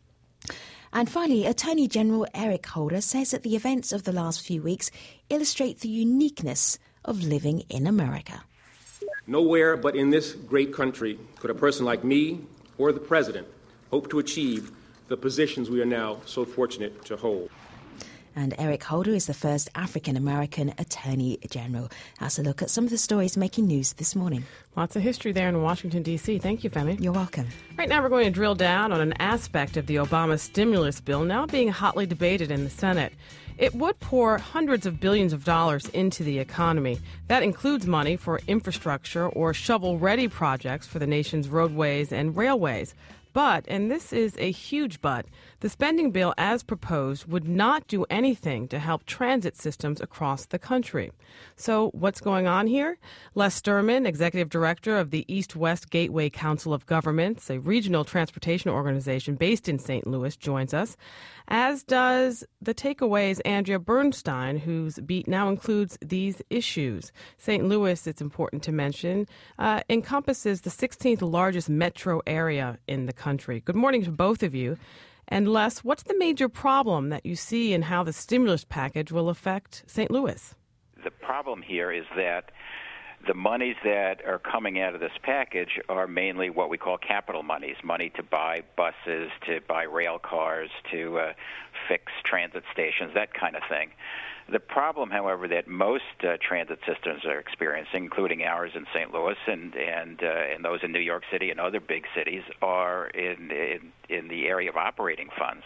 And finally, Attorney General Eric Holder says that the events of the last few weeks illustrate the uniqueness of living in America. Nowhere but in this great country could a person like me or the President hope to achieve the positions we are now so fortunate to hold. And Eric Holder is the first African-American Attorney General. That's a look at some of the stories making news this morning. Lots of history there in Washington, D C. Thank you, Femi. You're welcome. Right now we're going to drill down on an aspect of the Obama stimulus bill now being hotly debated in the Senate. It would pour hundreds of billions of dollars into the economy. That includes money for infrastructure or shovel-ready projects for the nation's roadways and railways. But, and this is a huge but, the spending bill as proposed would not do anything to help transit systems across the country. So what's going on here? Les Sturman, Executive Director of the East-West Gateway Council of Governments, a regional transportation organization based in Saint Louis, joins us, as does the Takeaway's Andrea Bernstein, whose beat now includes these issues. Saint Louis, it's important to mention, uh, encompasses the sixteenth largest metro area in the country. Good morning to both of you. And Les, what's the major problem that you see in how the stimulus package will affect Saint Louis? The problem here is that the monies that are coming out of this package are mainly what we call capital monies, money to buy buses, to buy rail cars, to uh, fix transit stations, that kind of thing. The problem, however, that most uh, transit systems are experiencing, including ours in Saint Louis and and, uh, and those in New York City and other big cities, are in in, in the area of operating funds.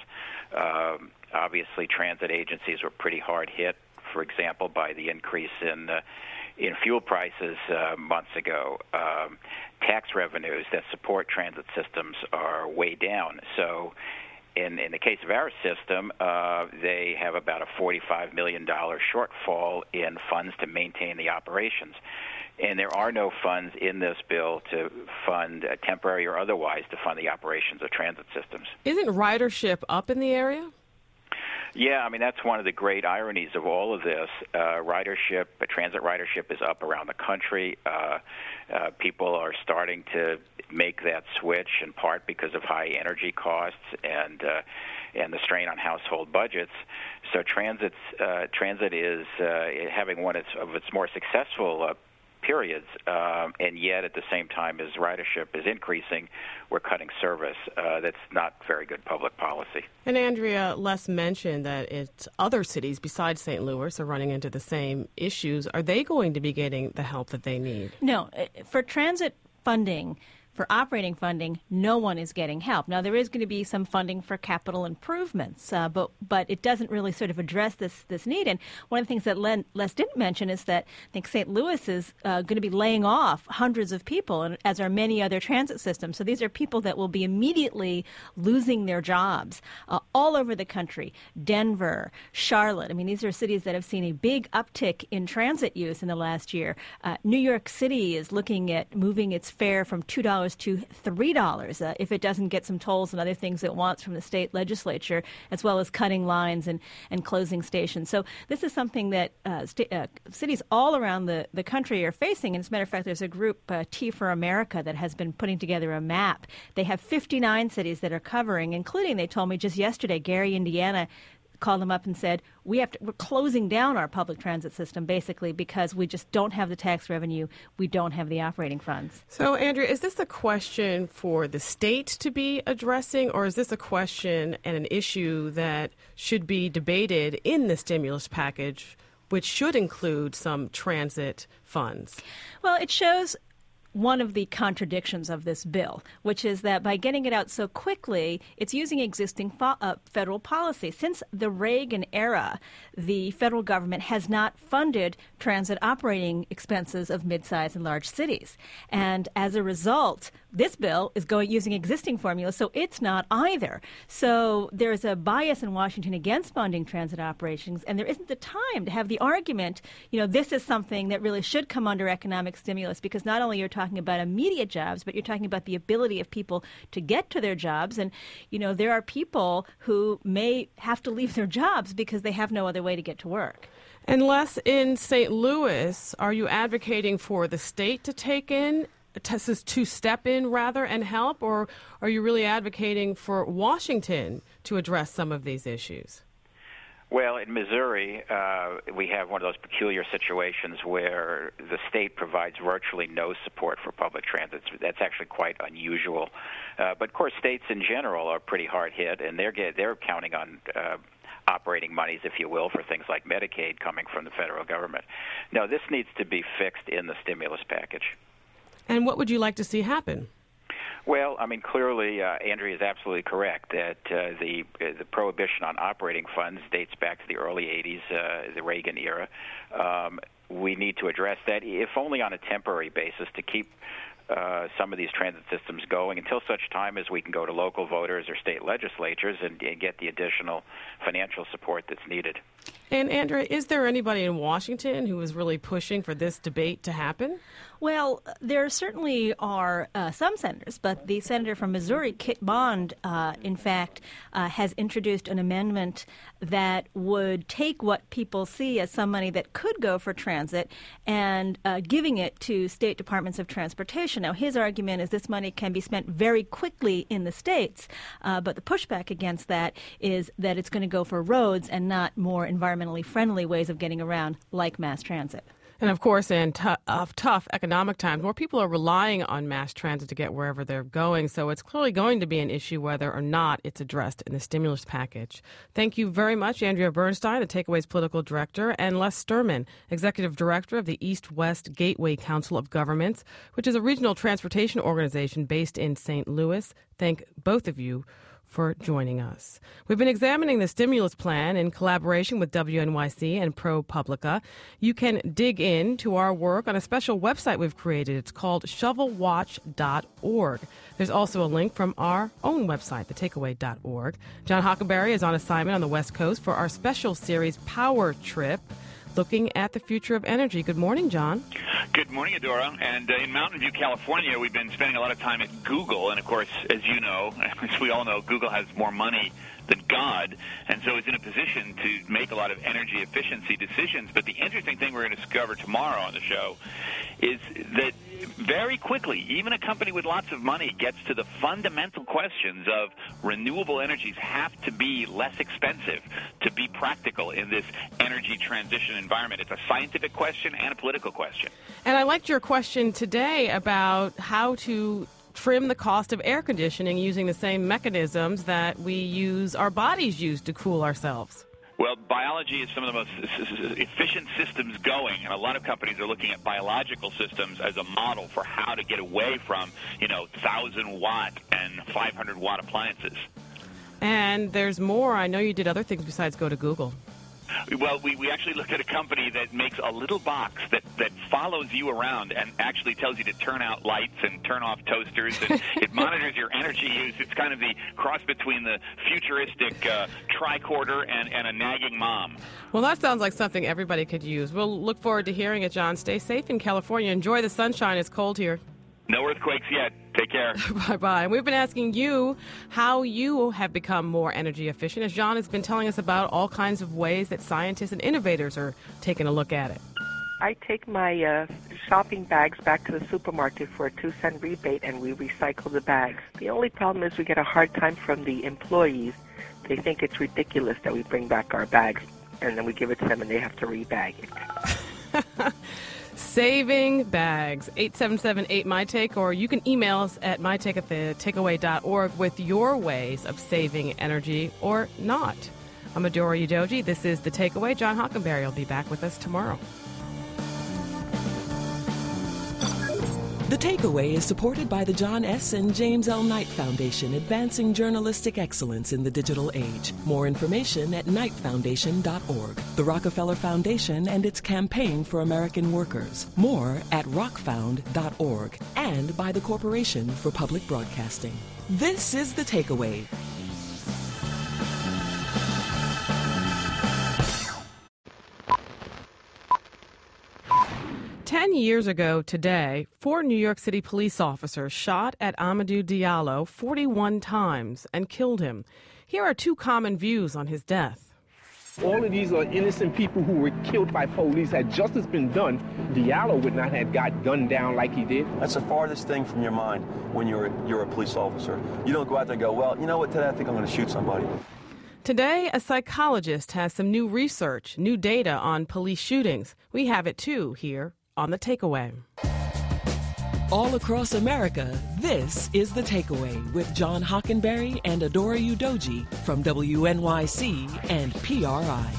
Um, obviously, transit agencies were pretty hard hit, for example, by the increase in uh, in fuel prices uh, months ago. Um, tax revenues that support transit systems are way down. So in, in the case of our system, uh, they have about a forty-five million dollars shortfall in funds to maintain the operations. And there are no funds in this bill to fund, uh, temporary or otherwise, to fund the operations of transit systems. Isn't ridership up in the area? Yeah, I mean, that's one of the great ironies of all of this. Uh, ridership, uh, transit ridership is up around the country. Uh, uh, people are starting to make that switch, in part because of high energy costs and uh, and the strain on household budgets. So transit's, uh, transit is uh, having one of its more successful uh, periods, um, and yet at the same time as ridership is increasing, we're cutting service. Uh, that's not very good public policy. And Andrea, Les mentioned that it's other cities besides Saint Louis are running into the same issues. Are they going to be getting the help that they need? No. For transit funding, for operating funding, no one is getting help. Now, there is going to be some funding for capital improvements, uh, but but it doesn't really sort of address this this need. And one of the things that Len, Les didn't mention is that I think Saint Louis is uh, going to be laying off hundreds of people, and as are many other transit systems. So these are people that will be immediately losing their jobs uh, all over the country. Denver, Charlotte. I mean, these are cities that have seen a big uptick in transit use in the last year. Uh, New York City is looking at moving its fare from two dollars to three dollars uh, if it doesn't get some tolls and other things it wants from the state legislature, as well as cutting lines and, and closing stations. So this is something that uh, sta- uh, cities all around the, the country are facing. And as a matter of fact, there's a group, uh, T for America, that has been putting together a map. They have fifty-nine cities that are covering, including, they told me just yesterday, Gary, Indiana, called them up and said, we have to, we're closing down our public transit system, basically, because we just don't have the tax revenue, we don't have the operating funds. So, Andrea, is this a question for the state to be addressing, or is this a question and an issue that should be debated in the stimulus package, which should include some transit funds? Well, it shows one of the contradictions of this bill, which is that by getting it out so quickly, it's using existing fo- uh, federal policy. Since the Reagan era, the federal government has not funded transit operating expenses of mid-sized and large cities. And as a result, this bill is going using existing formulas, so it's not either. So there's a bias in Washington against funding transit operations, and there isn't the time to have the argument, you know, this is something that really should come under economic stimulus, because not only you're talking about immediate jobs, but you're talking about the ability of people to get to their jobs. And, you know, there are people who may have to leave their jobs because they have no other way to get to work. And Les, in Saint Louis, are you advocating for the state to take in, to, to step in rather and help, or are you really advocating for Washington to address some of these issues? Well, in Missouri, uh, we have one of those peculiar situations where the state provides virtually no support for public transit. That's actually quite unusual. Uh, but, of course, states in general are pretty hard hit, and they're get, they're counting on uh, operating monies, if you will, for things like Medicaid coming from the federal government. No, this needs to be fixed in the stimulus package. And what would you like to see happen? Well, I mean, clearly, uh, Andrea is absolutely correct that uh, the uh, the prohibition on operating funds dates back to the early eighties, uh, the Reagan era. Um, we need to address that, if only on a temporary basis, to keep uh, some of these transit systems going until such time as we can go to local voters or state legislatures and, and get the additional financial support that's needed. And, Andrea, is there anybody in Washington who is really pushing for this debate to happen? Well, there certainly are uh, some senators, but the senator from Missouri, Kit Bond, uh, in fact, uh, has introduced an amendment that would take what people see as some money that could go for transit and uh, giving it to state departments of transportation. Now, his argument is this money can be spent very quickly in the states, uh, but the pushback against that is that it's going to go for roads and not more environmentally friendly ways of getting around, like mass transit. And, of course, in t- of tough economic times, more people are relying on mass transit to get wherever they're going. So it's clearly going to be an issue whether or not it's addressed in the stimulus package. Thank you very much, Andrea Bernstein, the Takeaway's political director, and Les Sturman, executive director of the East-West Gateway Council of Governments, which is a regional transportation organization based in Saint Louis. Thank both of you for joining us. We've been examining the stimulus plan in collaboration with W N Y C and ProPublica. You can dig into our work on a special website we've created. It's called shovel watch dot org. There's also a link from our own website, the takeaway dot org. John Hockenberry is on assignment on the West Coast for our special series Power Trip, looking at the future of energy. Good morning, John. Good morning, Adora. And uh, in Mountain View, California, we've been spending a lot of time at Google. And, of course, as you know, as we all know, Google has more money than God, and so it's in a position to make a lot of energy efficiency decisions. But the interesting thing we're going to discover tomorrow on the show is that very quickly, even a company with lots of money gets to the fundamental questions of renewable energies have to be less expensive to be practical in this energy transition environment. It's a scientific question and a political question. And I liked your question today about how to trim the cost of air conditioning using the same mechanisms that we use, our bodies use to cool ourselves. Well, biology is some of the most efficient systems going, and a lot of companies are looking at biological systems as a model for how to get away from, you know, one thousand watt and five hundred watt appliances. And there's more. I know you did other things besides go to Google. Well, we, we actually looked at a company that makes a little box that, that follows you around and actually tells you to turn out lights and turn off toasters, and it monitors your energy use. It's kind of the cross between the futuristic uh, tricorder and, and a nagging mom. Well, that sounds like something everybody could use. We'll look forward to hearing it, John. Stay safe in California. Enjoy the sunshine. It's cold here. No earthquakes yet. Take care. Bye-bye. And we've been asking you how you have become more energy efficient, as John has been telling us about all kinds of ways that scientists and innovators are taking a look at it. I take my uh, shopping bags back to the supermarket for a two-cent rebate, and we recycle the bags. The only problem is we get a hard time from the employees. They think it's ridiculous that we bring back our bags, and then we give it to them, and they have to rebag it. Saving bags, eight seven seven eight my take, or you can email us at my take at the takeaway dot org with your ways of saving energy or not. I'm Adora Udoji. This is The Takeaway. John Hockenberry will be back with us tomorrow. The Takeaway is supported by the John S. and James L. Knight Foundation, advancing journalistic excellence in the digital age. More information at knight foundation dot org. The Rockefeller Foundation and its campaign for American workers. More at rock found dot org. And by the Corporation for Public Broadcasting. This is The Takeaway. Ten years ago today, four New York City police officers shot at Amadou Diallo forty-one times and killed him. Here are two common views on his death. All of these are innocent people who were killed by police. Had justice been done, Diallo would not have got gunned down like he did. That's the farthest thing from your mind when you're, you're a police officer. You don't go out there and go, well, you know what, today I think I'm going to shoot somebody. Today, a psychologist has some new research, new data on police shootings. We have it, too, here on The Takeaway. All across America, this is The Takeaway with John Hockenberry and Adora Udoji from W N Y C and P R I.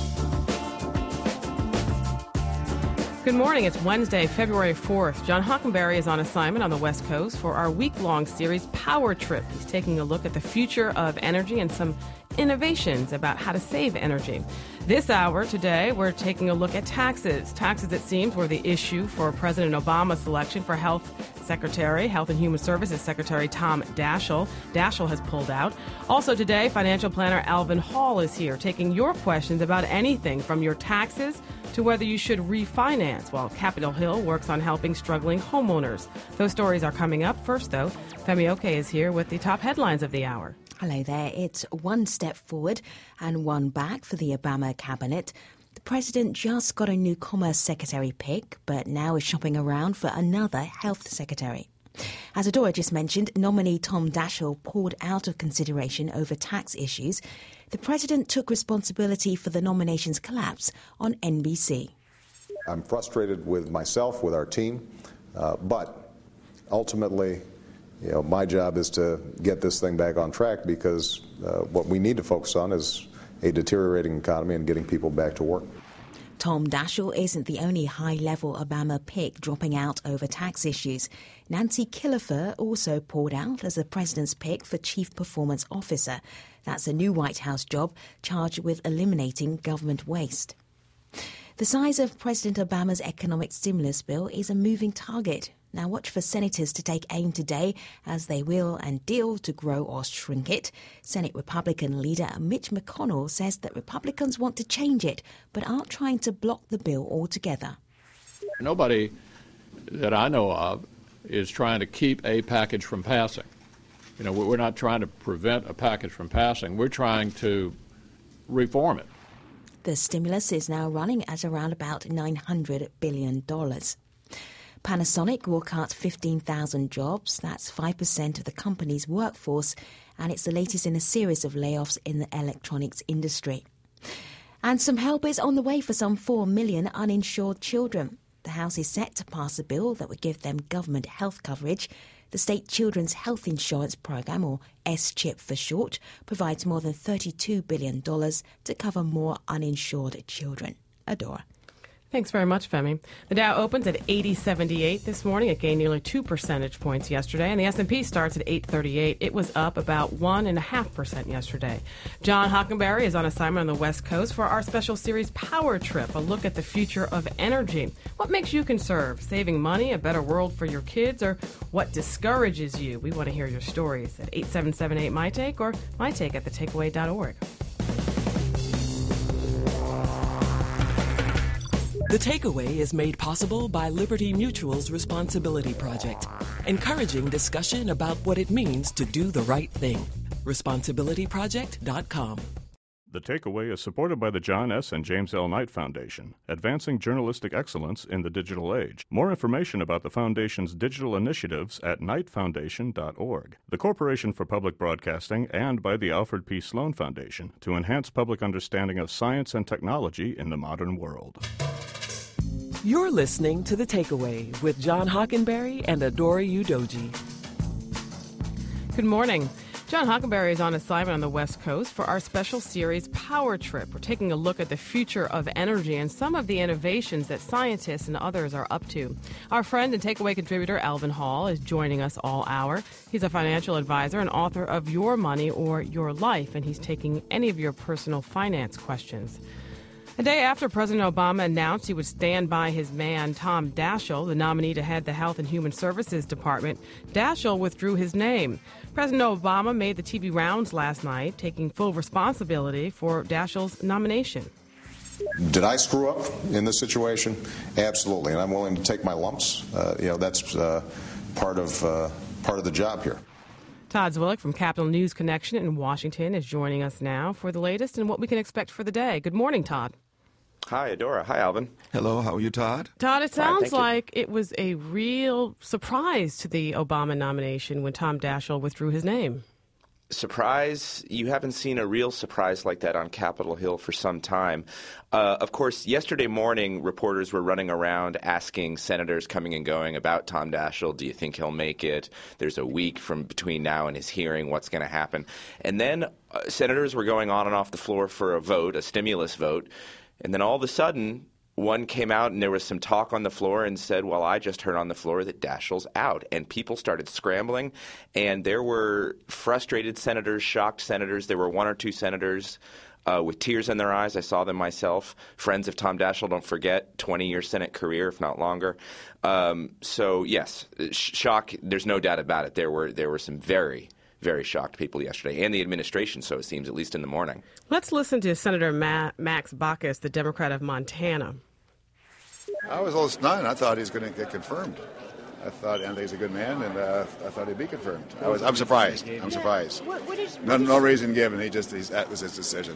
Good morning. It's Wednesday, February fourth. John Hockenberry is on assignment on the West Coast for our week-long series Power Trip. He's taking a look at the future of energy and some innovations about how to save energy. This hour today, we're taking a look at taxes. Taxes, it seems, were the issue for President Obama's selection for Health Secretary, Health and Human Services Secretary Tom Daschle. Daschle has pulled out. Also today, financial planner Alvin Hall is here, taking your questions about anything from your taxes to whether you should refinance, while Capitol Hill works on helping struggling homeowners. Those stories are coming up. First, though, Femi Oke is here with the top headlines of the hour. Hello there. It's one step forward and one back for the Obama cabinet. The president just got a new Commerce Secretary pick, but now is shopping around for another Health Secretary. As Adora just mentioned, nominee Tom Daschle pulled out of consideration over tax issues. The president took responsibility for the nomination's collapse on N B C. I'm frustrated with myself, with our team, uh, but ultimately, you know, my job is to get this thing back on track because uh, what we need to focus on is a deteriorating economy and getting people back to work. Tom Daschle isn't the only high-level Obama pick dropping out over tax issues. Nancy Killefer also pulled out as the president's pick for Chief Performance Officer. That's a new White House job charged with eliminating government waste. The size of President Obama's economic stimulus bill is a moving target. Now watch for senators to take aim today as they will and deal to grow or shrink it. Senate Republican leader Mitch McConnell says that Republicans want to change it but aren't trying to block the bill altogether. Nobody that I know of is trying to keep a package from passing. You know, we're not trying to prevent a package from passing. We're trying to reform it. The stimulus is now running at around about nine hundred billion dollars. Panasonic will cut fifteen thousand jobs. That's five percent of the company's workforce, and it's the latest in a series of layoffs in the electronics industry. And some help is on the way for some four million uninsured children. The House is set to pass a bill that would give them government health coverage. The State Children's Health Insurance Program, or S CHIP for short, provides more than thirty-two billion dollars to cover more uninsured children. Adora. Thanks very much, Femi. The Dow opens at eighty seventy-eight this morning. It gained nearly two percentage points yesterday, and the S and P starts at eight thirty-eight. It was up about one point five percent yesterday. John Hockenberry is on assignment on the West Coast for our special series Power Trip, a look at the future of energy. What makes you conserve? Saving money, a better world for your kids, or what discourages you? We want to hear your stories at eight seven seven eight, M Y Take or mytake at the takeaway dot org. The Takeaway is made possible by Liberty Mutual's Responsibility Project, encouraging discussion about what it means to do the right thing. responsibility project dot com. The Takeaway is supported by the John S. and James L. Knight Foundation, advancing journalistic excellence in the digital age. More information about the Foundation's digital initiatives at knight foundation dot org. The Corporation for Public Broadcasting, and by the Alfred P. Sloan Foundation to enhance public understanding of science and technology in the modern world. You're listening to The Takeaway with John Hockenberry and Adora Udoji. Good morning. John Hockenberry is on assignment on the West Coast for our special series Power Trip. We're taking a look at the future of energy and some of the innovations that scientists and others are up to. Our friend and Takeaway contributor Alvin Hall is joining us all hour. He's a financial advisor and author of Your Money or Your Life, and he's taking any of your personal finance questions. A day after President Obama announced he would stand by his man, Tom Daschle, the nominee to head the Health and Human Services Department, Daschle withdrew his name. President Obama made the T V rounds last night, taking full responsibility for Daschle's nomination. Did I screw up in this situation? Absolutely, and I'm willing to take my lumps. Uh, you know, that's uh, part of uh, part of the job here. Todd Zwillich from Capital News Connection in Washington is joining us now for the latest and what we can expect for the day. Good morning, Todd. Hi, Adora. Hi, Alvin. Hello, how are you, Todd? Todd, it sounds Fine, like it was a real surprise to the Obama nomination when Tom Daschle withdrew his name. Surprise? You haven't seen a real surprise like that on Capitol Hill for some time. Uh, of course, yesterday morning, reporters were running around asking senators coming and going about Tom Daschle. Do you think he'll make it? There's a week from between now and his hearing. What's going to happen? And then uh, senators were going on and off the floor for a vote, a stimulus vote. And then all of a sudden, one came out and there was some talk on the floor and said, well, I just heard on the floor that Daschle's out. And people started scrambling, and there were frustrated senators, shocked senators. There were one or two senators uh, with tears in their eyes. I saw them myself. Friends of Tom Daschle, don't forget, twenty-year Senate career, if not longer. Um, so, yes, sh- shock, there's no doubt about it. There were there were some very very shocked people yesterday, and the administration, so it seems, at least in the morning. Let's listen to Senator Ma- Max Baucus, the Democrat of Montana. I was a little stunned. I thought he was going to get confirmed. I thought Anthony's a good man, and uh, I thought he'd be confirmed. I was, I'm surprised. I'm surprised. What, what is, no, no reason given. He just he's, that was his decision.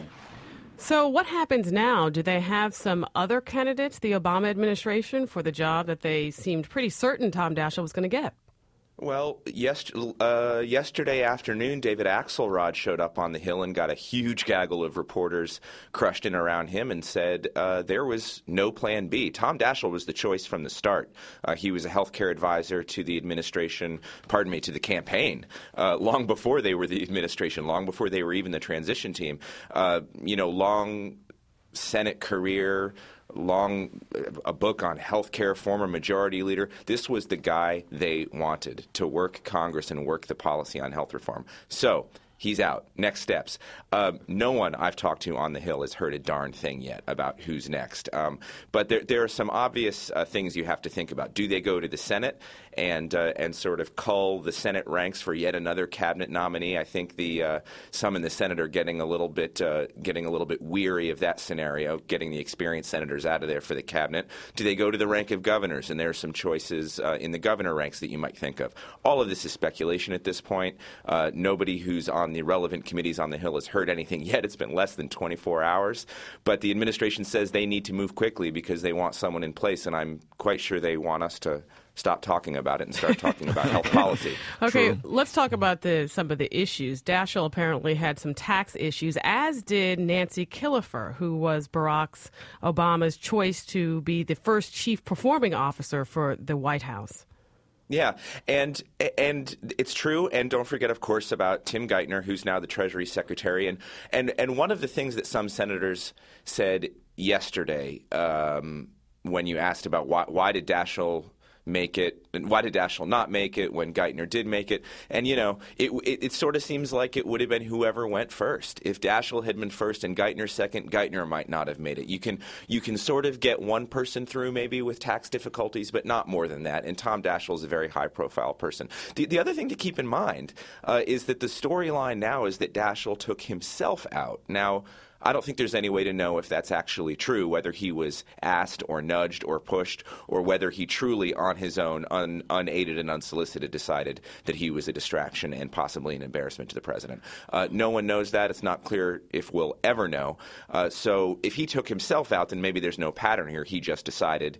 So what happens now? Do they have some other candidates, the Obama administration, for the job that they seemed pretty certain Tom Daschle was going to get? Well, yes, uh, yesterday afternoon, David Axelrod showed up on the Hill and got a huge gaggle of reporters crushed in around him and said uh, there was no plan B. Tom Daschle was the choice from the start. Uh, he was a health care advisor to the administration, pardon me, to the campaign, uh, long before they were the administration, long before they were even the transition team. Uh, you know, long Senate career, long a book on health care, former majority leader. This was the guy they wanted to work Congress and work the policy on health reform. So he's out. Next steps. Um, no one I've talked to on the Hill has heard a darn thing yet about who's next. Um, but there, there are some obvious uh, things you have to think about. Do they go to the Senate and uh, and sort of cull the Senate ranks for yet another cabinet nominee? I think the uh, some in the Senate are getting a little bit uh, getting a little bit weary of that scenario, getting the experienced senators out of there for the cabinet. Do they go to the rank of governors? And there are some choices uh, in the governor ranks that you might think of. All of this is speculation at this point. Uh, nobody who's on the relevant committees on the Hill has heard anything yet. It's been less than twenty-four hours. But the administration says they need to move quickly because they want someone in place, and I'm quite sure they want us to stop talking about it and start talking about health policy. Okay, True. Let's talk about the some of the issues. Daschle apparently had some tax issues, as did Nancy Killefer, who was Barack Obama's choice to be the first chief performing officer for the White House. Yeah, and and it's true. And don't forget, of course, about Tim Geithner, who's now the Treasury Secretary. And and, and one of the things that some senators said yesterday um, when you asked about why, why did Daschle make it, and why did Daschle not make it when Geithner did make it? And, you know, it, it, it sort of seems like it would have been whoever went first. If Daschle had been first and Geithner second, Geithner might not have made it. You can you can sort of get one person through maybe with tax difficulties, but not more than that. And Tom Daschle is a very high-profile person. The, the other thing to keep in mind uh, is that the storyline now is that Daschle took himself out. Now, I don't think there's any way to know if that's actually true, whether he was asked or nudged or pushed, or whether he truly on his own, un, unaided and unsolicited, decided that he was a distraction and possibly an embarrassment to the president. Uh, no one knows that. It's not clear if we'll ever know. Uh, so if he took himself out, then maybe there's no pattern here. He just decided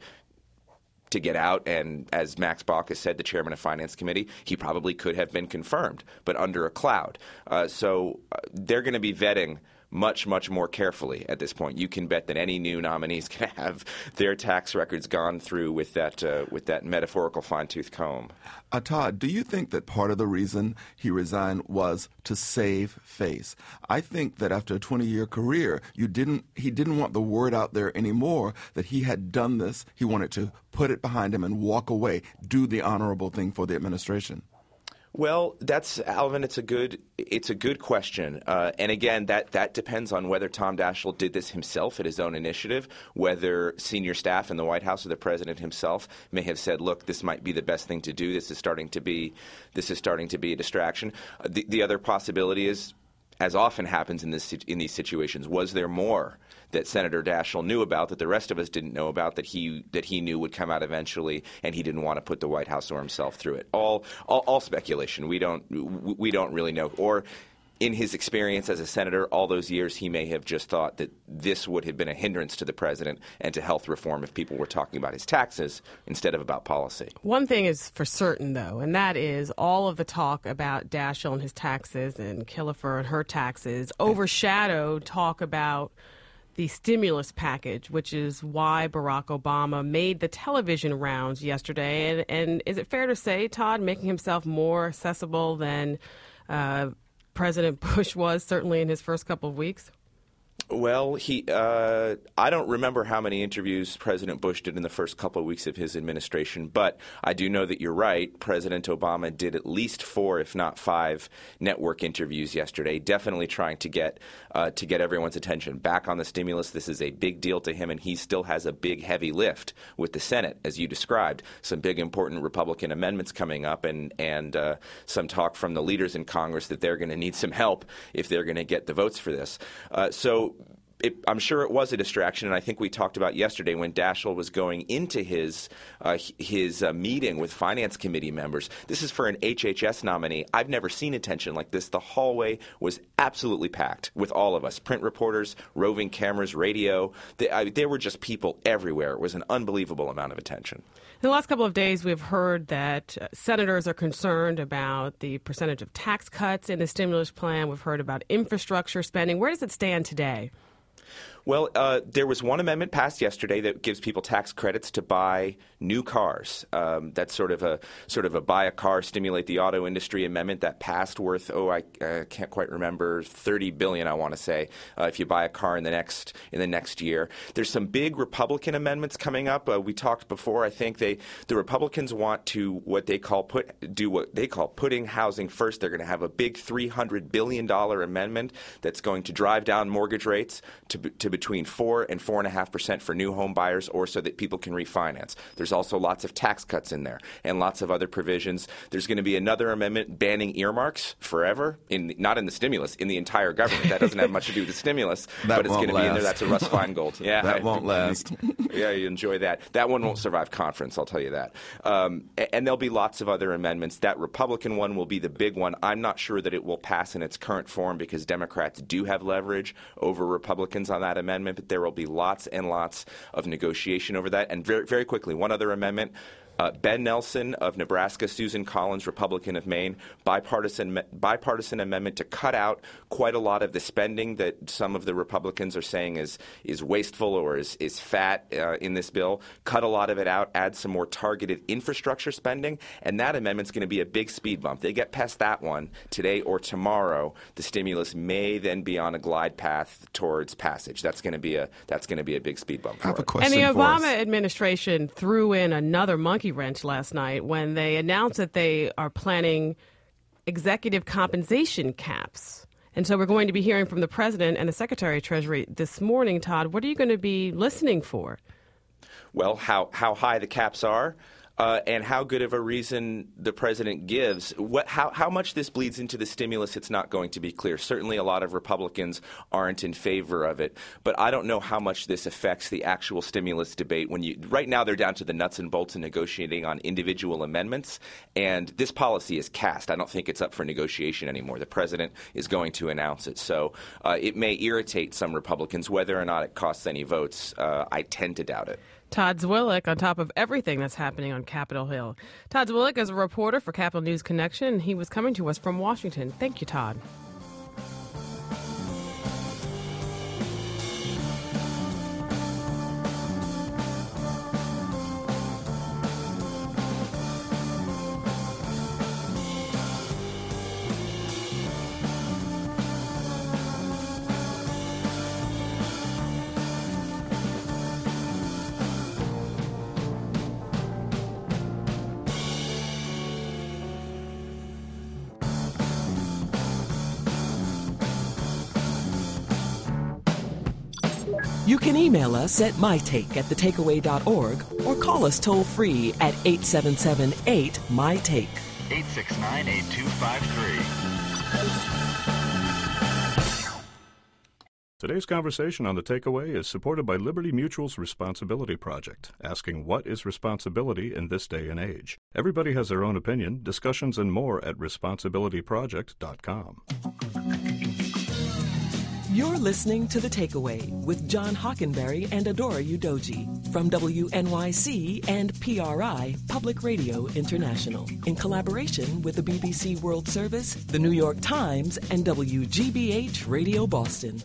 to get out, and as Max Baucus said, the chairman of Finance Committee, he probably could have been confirmed, but under a cloud. Uh, so uh, they're going to be vetting much, much more carefully at this point. You can bet that any new nominee is going to have their tax records gone through with that uh, with that metaphorical fine-tooth comb. Uh, Todd, do you think that part of the reason he resigned was to save face? I think that after a twenty-year career, you didn't he didn't want the word out there anymore that he had done this. He wanted to put it behind him and walk away, do the honorable thing for the administration. Well, that's Alvin. It's a good it's a good question, uh, and again, that that depends on whether Tom Daschle did this himself at his own initiative, whether senior staff in the White House or the president himself may have said, "Look, this might be the best thing to do. This is starting to be this is starting to be a distraction." Uh, the, the other possibility is, as often happens in this in these situations, was there more that Senator Daschle knew about that the rest of us didn't know about that he that he knew would come out eventually, and he didn't want to put the White House or himself through it? All all, all speculation. We don't we don't really know. Or in his experience as a senator, all those years, he may have just thought that this would have been a hindrance to the president and to health reform if people were talking about his taxes instead of about policy. One thing is for certain, though, and that is all of the talk about Daschle and his taxes and Killefer and her taxes overshadowed talk about the stimulus package, which is why Barack Obama made the television rounds yesterday. And, and is it fair to say, Todd, making himself more accessible than uh, President Bush was, certainly in his first couple of weeks? Well, he uh, I don't remember how many interviews President Bush did in the first couple of weeks of his administration, but I do know that you're right. President Obama did at least four, if not five, network interviews yesterday, definitely trying to get uh, to get everyone's attention back on the stimulus. This is a big deal to him, and he still has a big, heavy lift with the Senate, as you described. Some big, important Republican amendments coming up, and, and uh, some talk from the leaders in Congress that they're going to need some help if they're going to get the votes for this. Uh, so It, I'm sure it was a distraction, and I think we talked about yesterday when Daschle was going into his uh, his uh, meeting with Finance Committee members. This is for an H H S nominee. I've never seen attention like this. The hallway was absolutely packed with all of us, print reporters, roving cameras, radio. They, I, there were just people everywhere. It was an unbelievable amount of attention. In the last couple of days, we've heard that uh, senators are concerned about the percentage of tax cuts in the stimulus plan. We've heard about infrastructure spending. Where does it stand today? Well, uh, there was one amendment passed yesterday that gives people tax credits to buy new cars. Um, that's sort of a sort of a buy a car, stimulate the auto industry amendment that passed, worth oh I uh, can't quite remember thirty billion dollars I want to say uh, if you buy a car in the next in the next year. There's some big Republican amendments coming up. Uh, we talked before. I think they the Republicans want to what they call put do what they call putting housing first. They're going to have a big three hundred billion dollars amendment that's going to drive down mortgage rates to to between four and four and a half percent for new home buyers, or so that people can refinance. There's also lots of tax cuts in there and lots of other provisions. There's going to be another amendment banning earmarks forever, in not in the stimulus, in the entire government. That doesn't have much to do with the stimulus, that but it's going to last. be in there. That's a Russ Feingold. Yeah, that I, won't last. Yeah, you enjoy that. That one won't survive conference, I'll tell you that. Um, and there'll be lots of other amendments. That Republican one will be the big one. I'm not sure that it will pass in its current form because Democrats do have leverage over Republicans on that amendment, but there will be lots and lots of negotiation over that. And very, very quickly, one other amendment. Uh, Ben Nelson of Nebraska, Susan Collins, Republican of Maine, bipartisan bipartisan amendment to cut out quite a lot of the spending that some of the Republicans are saying is is wasteful or is, is fat uh, in this bill. Cut a lot of it out, add some more targeted infrastructure spending, and that amendment's going to be a big speed bump. They get past that one today or tomorrow, the stimulus may then be on a glide path towards passage. That's going to be a that's going to be a big speed bump for I have a it. question And the for Obama us. administration threw in another monkey wrench last night when they announced that they are planning executive compensation caps. And so we're going to be hearing from the president and the Secretary of Treasury this morning. Todd, what are you going to be listening for? Well, how, how high the caps are. Uh, and how good of a reason the president gives. What, how, how much this bleeds into the stimulus, it's not going to be clear. Certainly a lot of Republicans aren't in favor of it. But I don't know how much this affects the actual stimulus debate. When you right now they're down to the nuts and bolts of negotiating on individual amendments. And this policy is cast. I don't think it's up for negotiation anymore. The president is going to announce it. So uh, it may irritate some Republicans. Whether or not it costs any votes, uh, I tend to doubt it. Todd Zwillich on top of everything that's happening on Capitol Hill. Todd Zwillich is a reporter for Capitol News Connection. He was coming to us from Washington. Thank you, Todd. You can email us at mytake at the takeaway dot org or call us toll free at eight seven seven eight M Y Take. eight six nine, eight two five three. Today's conversation on The Takeaway is supported by Liberty Mutual's Responsibility Project, asking what is responsibility in this day and age. Everybody has their own opinion. Discussions and more at responsibility project dot com. You're listening to The Takeaway with John Hockenberry and Adora Udoji from W N Y C and P R I, Public Radio International, in collaboration with the B B C World Service, the New York Times, and W G B H Radio Boston.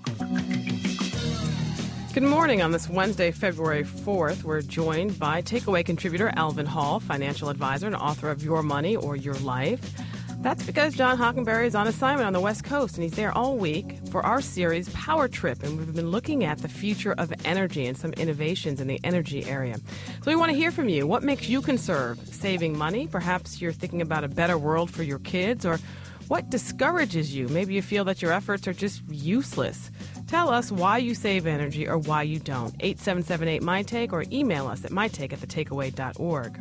Good morning. On this Wednesday, February fourth, we're joined by Takeaway contributor Alvin Hall, financial advisor and author of Your Money or Your Life. That's because John Hockenberry is on assignment on the West Coast, and he's there all week for our series Power Trip, and we've been looking at the future of energy and some innovations in the energy area. So we want to hear from you. What makes you conserve? Saving money? Perhaps you're thinking about a better world for your kids, or what discourages you? Maybe you feel that your efforts are just useless. Tell us why you save energy or why you don't. eight seven seven eight, M Y Take or email us at mytake at the takeaway dot org.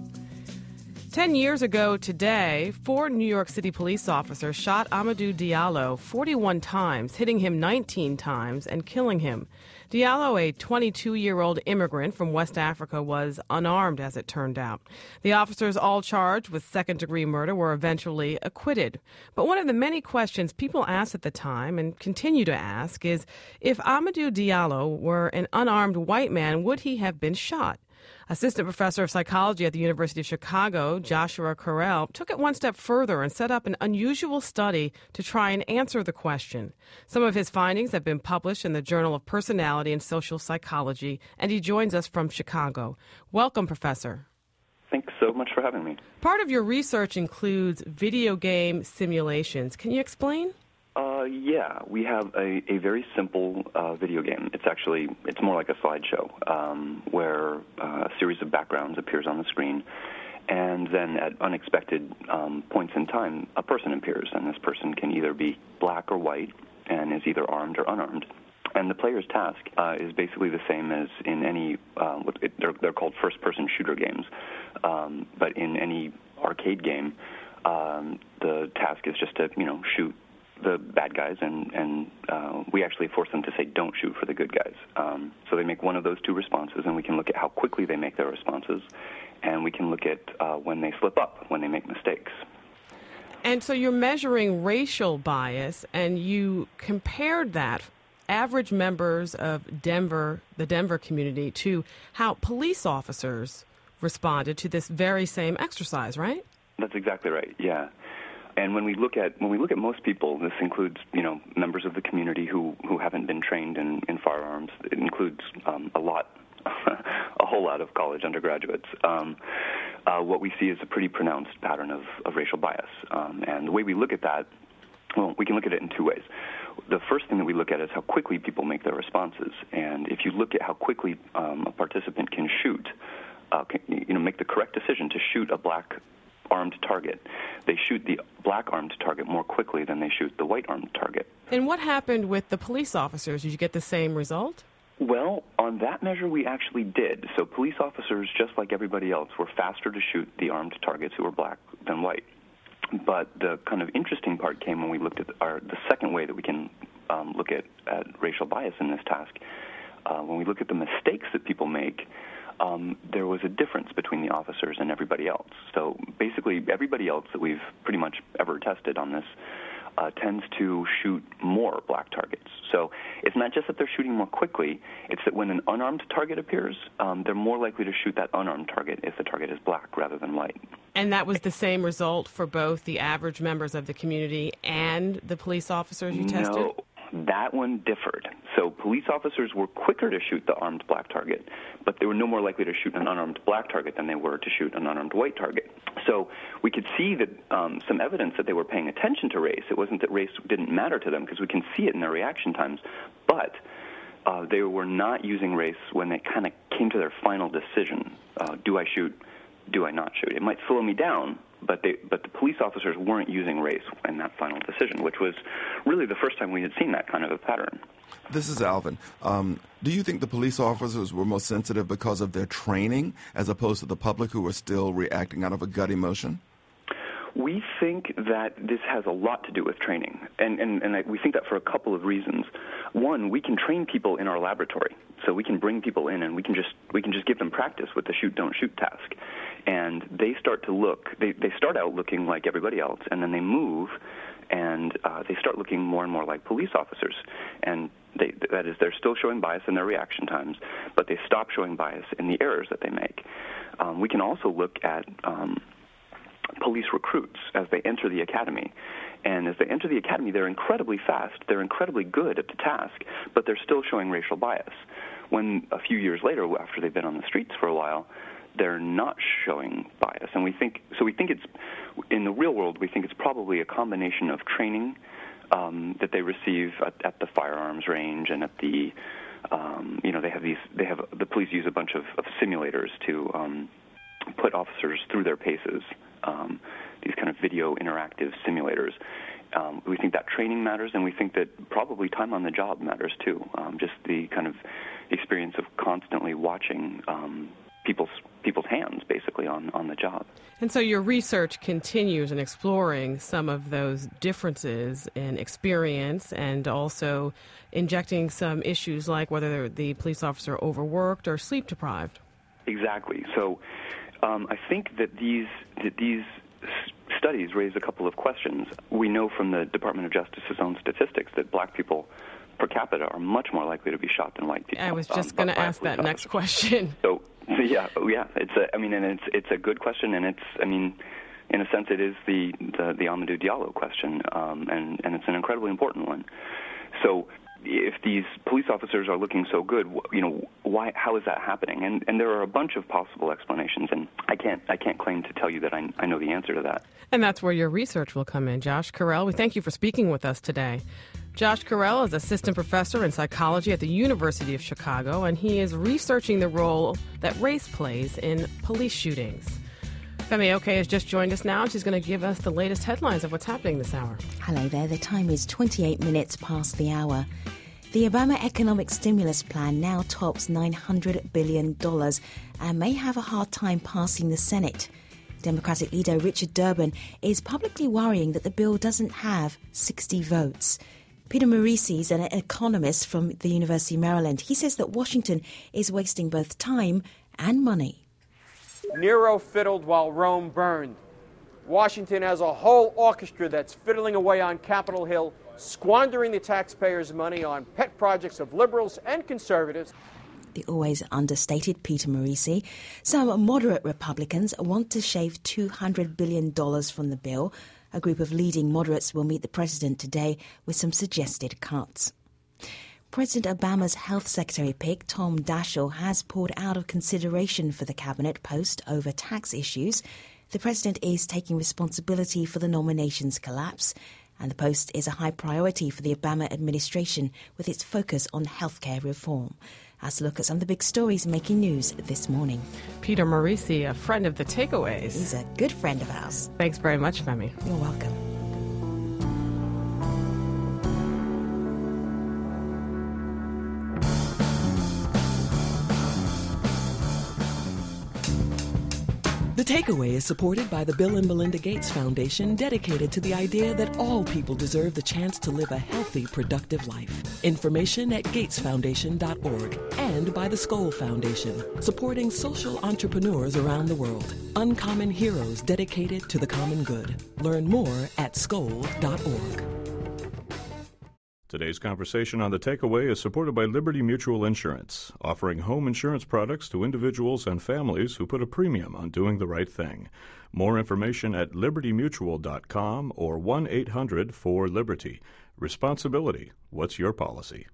Ten years ago today, four New York City police officers shot Amadou Diallo forty-one times, hitting him nineteen times and killing him. Diallo, a twenty-two-year-old immigrant from West Africa, was unarmed, as it turned out. The officers, all charged with second-degree murder, were eventually acquitted. But one of the many questions people asked at the time and continue to ask is, if Amadou Diallo were an unarmed white man, would he have been shot? Assistant professor of psychology at the University of Chicago, Joshua Carell, took it one step further and set up an unusual study to try and answer the question. Some of his findings have been published in the Journal of Personality and Social Psychology, and he joins us from Chicago. Welcome, Professor. Thanks so much for having me. Part of your research includes video game simulations. Can you explain? Uh, yeah, we have a, a very simple uh, video game. It's actually, it's more like a slideshow um, where uh, a series of backgrounds appears on the screen, and then at unexpected um, points in time, a person appears, and this person can either be black or white and is either armed or unarmed. And the player's task uh, is basically the same as in any, uh, what it, they're, they're called first-person shooter games, um, but in any arcade game, um, the task is just to, you know, shoot the bad guys, and, and uh, we actually force them to say, don't shoot for the good guys. Um, so they make one of those two responses, and we can look at how quickly they make their responses, and we can look at uh, when they slip up, when they make mistakes. And so you're measuring racial bias, and you compared that, average members of Denver, the Denver community, to how police officers responded to this very same exercise, right? That's exactly right, yeah. And when we look at when we look at most people, this includes, you know, members of the community who, who haven't been trained in, in firearms. It includes um, a lot, a whole lot of college undergraduates. Um, uh, what we see is a pretty pronounced pattern of, of racial bias. Um, and the way we look at that, well, we can look at it in two ways. The first thing that we look at is how quickly people make their responses. And if you look at how quickly um, a participant can shoot, uh, can, you know, make the correct decision to shoot a black armed target, they shoot the black armed target more quickly than they shoot the white armed target. And what happened with the police officers? Did you get the same result? Well, on that measure, we actually did. So police officers, just like everybody else, were faster to shoot the armed targets who were black than white. But the kind of interesting part came when we looked at our, the second way that we can um, look at, at racial bias in this task. Uh, when we look at the mistakes that people make, Um, there was a difference between the officers and everybody else. So basically, everybody else that we've pretty much ever tested on this uh, tends to shoot more black targets. So it's not just that they're shooting more quickly, it's that when an unarmed target appears, um, they're more likely to shoot that unarmed target if the target is black rather than white. And that was the same result for both the average members of the community and the police officers you tested? No. That one differed. So police officers were quicker to shoot the armed black target, but they were no more likely to shoot an unarmed black target than they were to shoot an unarmed white target. So we could see that um, some evidence that they were paying attention to race. It wasn't that race didn't matter to them, because we can see it in their reaction times, but uh, they were not using race when they kind of came to their final decision. Uh, do I shoot? Do I not shoot? It might slow me down, but they, but the police officers weren't using race in that final decision, which was really the first time we had seen that kind of a pattern. This is Alvin. Um, do you think the police officers were more sensitive because of their training as opposed to the public who were still reacting out of a gut emotion? We think that this has a lot to do with training, and, and, and we think that for a couple of reasons. One, we can train people in our laboratory, so we can bring people in and we can just we can just give them practice with the shoot, don't shoot task. And they start to look, they, they start out looking like everybody else, and then they move, and uh, they start looking more and more like police officers. And they, that is, they're still showing bias in their reaction times, but they stop showing bias in the errors that they make. Um, we can also look at um, police recruits as they enter the academy. And as they enter the academy, they're incredibly fast, they're incredibly good at the task, but they're still showing racial bias. When a few years later, after they've been on the streets for a while, they're not showing bias. And we think, so we think it's, in the real world, we think it's probably a combination of training um, that they receive at, at the firearms range and at the, um, you know, they have these, they have, the police use a bunch of, of simulators to um, put officers through their paces, um, these kind of video interactive simulators. Um, we think that training matters, and we think that probably time on the job matters too. Um, just the kind of experience of constantly watching um, people's people's hands, basically, on, on the job. And so your research continues in exploring some of those differences in experience and also injecting some issues like whether the police officer overworked or sleep deprived. Exactly. So um, I think that these that these studies raise a couple of questions. We know from the Department of Justice's own statistics that black people per capita are much more likely to be shot than white people. I was just um, going to ask that officers. next question. So, so yeah, yeah, it's a, I mean, and it's it's a good question, and it's, I mean, in a sense, it is the the, the Amadou Diallo question, um, and and it's an incredibly important one. So, if these police officers are looking so good, you know, why? How is that happening? And and there are a bunch of possible explanations, and I can't I can't claim to tell you that I I know the answer to that. And that's where your research will come in, Josh Correll. We thank you for speaking with us today. Josh Correll is assistant professor in psychology at the University of Chicago, and he is researching the role that race plays in police shootings. Femi Oke has just joined us now. She's going to give us the latest headlines of what's happening this hour. Hello there. The time is twenty-eight minutes past the hour. The Obama economic stimulus plan now tops nine hundred billion dollars and may have a hard time passing the Senate. Democratic leader Richard Durbin is publicly worrying that the bill doesn't have sixty votes. Peter Morici is an economist from the University of Maryland. He says that Washington is wasting both time and money. Nero fiddled while Rome burned. Washington has a whole orchestra that's fiddling away on Capitol Hill, squandering the taxpayers' money on pet projects of liberals and conservatives. The always understated Peter Morici. Some moderate Republicans want to shave two hundred billion dollars from the bill. A group of leading moderates will meet the president today with some suggested cuts. President Obama's health secretary pick, Tom Daschle, has pulled out of consideration for the cabinet post over tax issues. The president is taking responsibility for the nomination's collapse, and the post is a high priority for the Obama administration with its focus on healthcare reform. Let's look at some of the big stories making news this morning. Peter Morici, a friend of the Takeaways. He's a good friend of ours. Thanks very much, Femi. You're welcome. The Takeaway is supported by the Bill and Melinda Gates Foundation, dedicated to the idea that all people deserve the chance to live a healthy, productive life. Information at gates foundation dot org. And by the Skoll Foundation, supporting social entrepreneurs around the world. Uncommon heroes dedicated to the common good. Learn more at skoll dot org. Today's conversation on The Takeaway is supported by Liberty Mutual Insurance, offering home insurance products to individuals and families who put a premium on doing the right thing. More information at liberty mutual dot com or one eight hundred four liberty. Responsibility. What's your policy?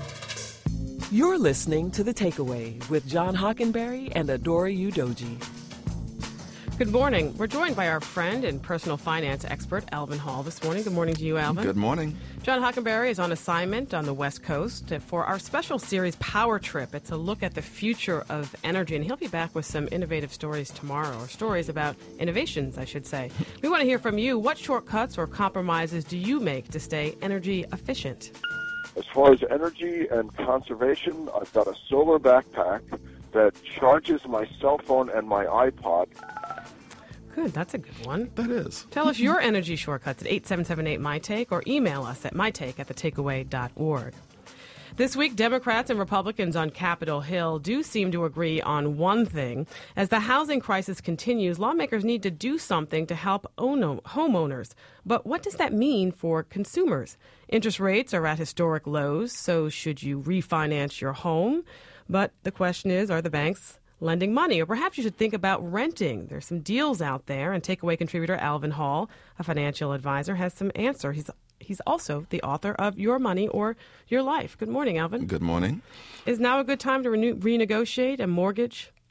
You're listening to The Takeaway with John Hockenberry and Adora Udoji. Good morning. We're joined by our friend and personal finance expert, Alvin Hall, this morning. Good morning to you, Alvin. Good morning. John Hockenberry is on assignment on the West Coast for our special series, Power Trip. It's a look at the future of energy, and he'll be back with some innovative stories tomorrow, or stories about innovations, I should say. We want to hear from you. What shortcuts or compromises do you make to stay energy efficient? As far as energy and conservation, I've got a solar backpack that charges my cell phone and my iPod. Good, that's a good one. That is. Tell us your energy shortcuts at eight seven seven eight my take or email us at mytake at the takeaway dot org. This week, Democrats and Republicans on Capitol Hill do seem to agree on one thing. As the housing crisis continues, lawmakers need to do something to help own- homeowners. But what does that mean for consumers? Interest rates are at historic lows, so should you refinance your home? But the question is, are the banks lending money? Or perhaps you should think about renting. There's some deals out there, and Takeaway contributor Alvin Hall, a financial advisor, has some answer. He's he's also the author of Your Money or Your Life. Good morning, Alvin. Good morning. Is now a good time to renew, renegotiate a mortgage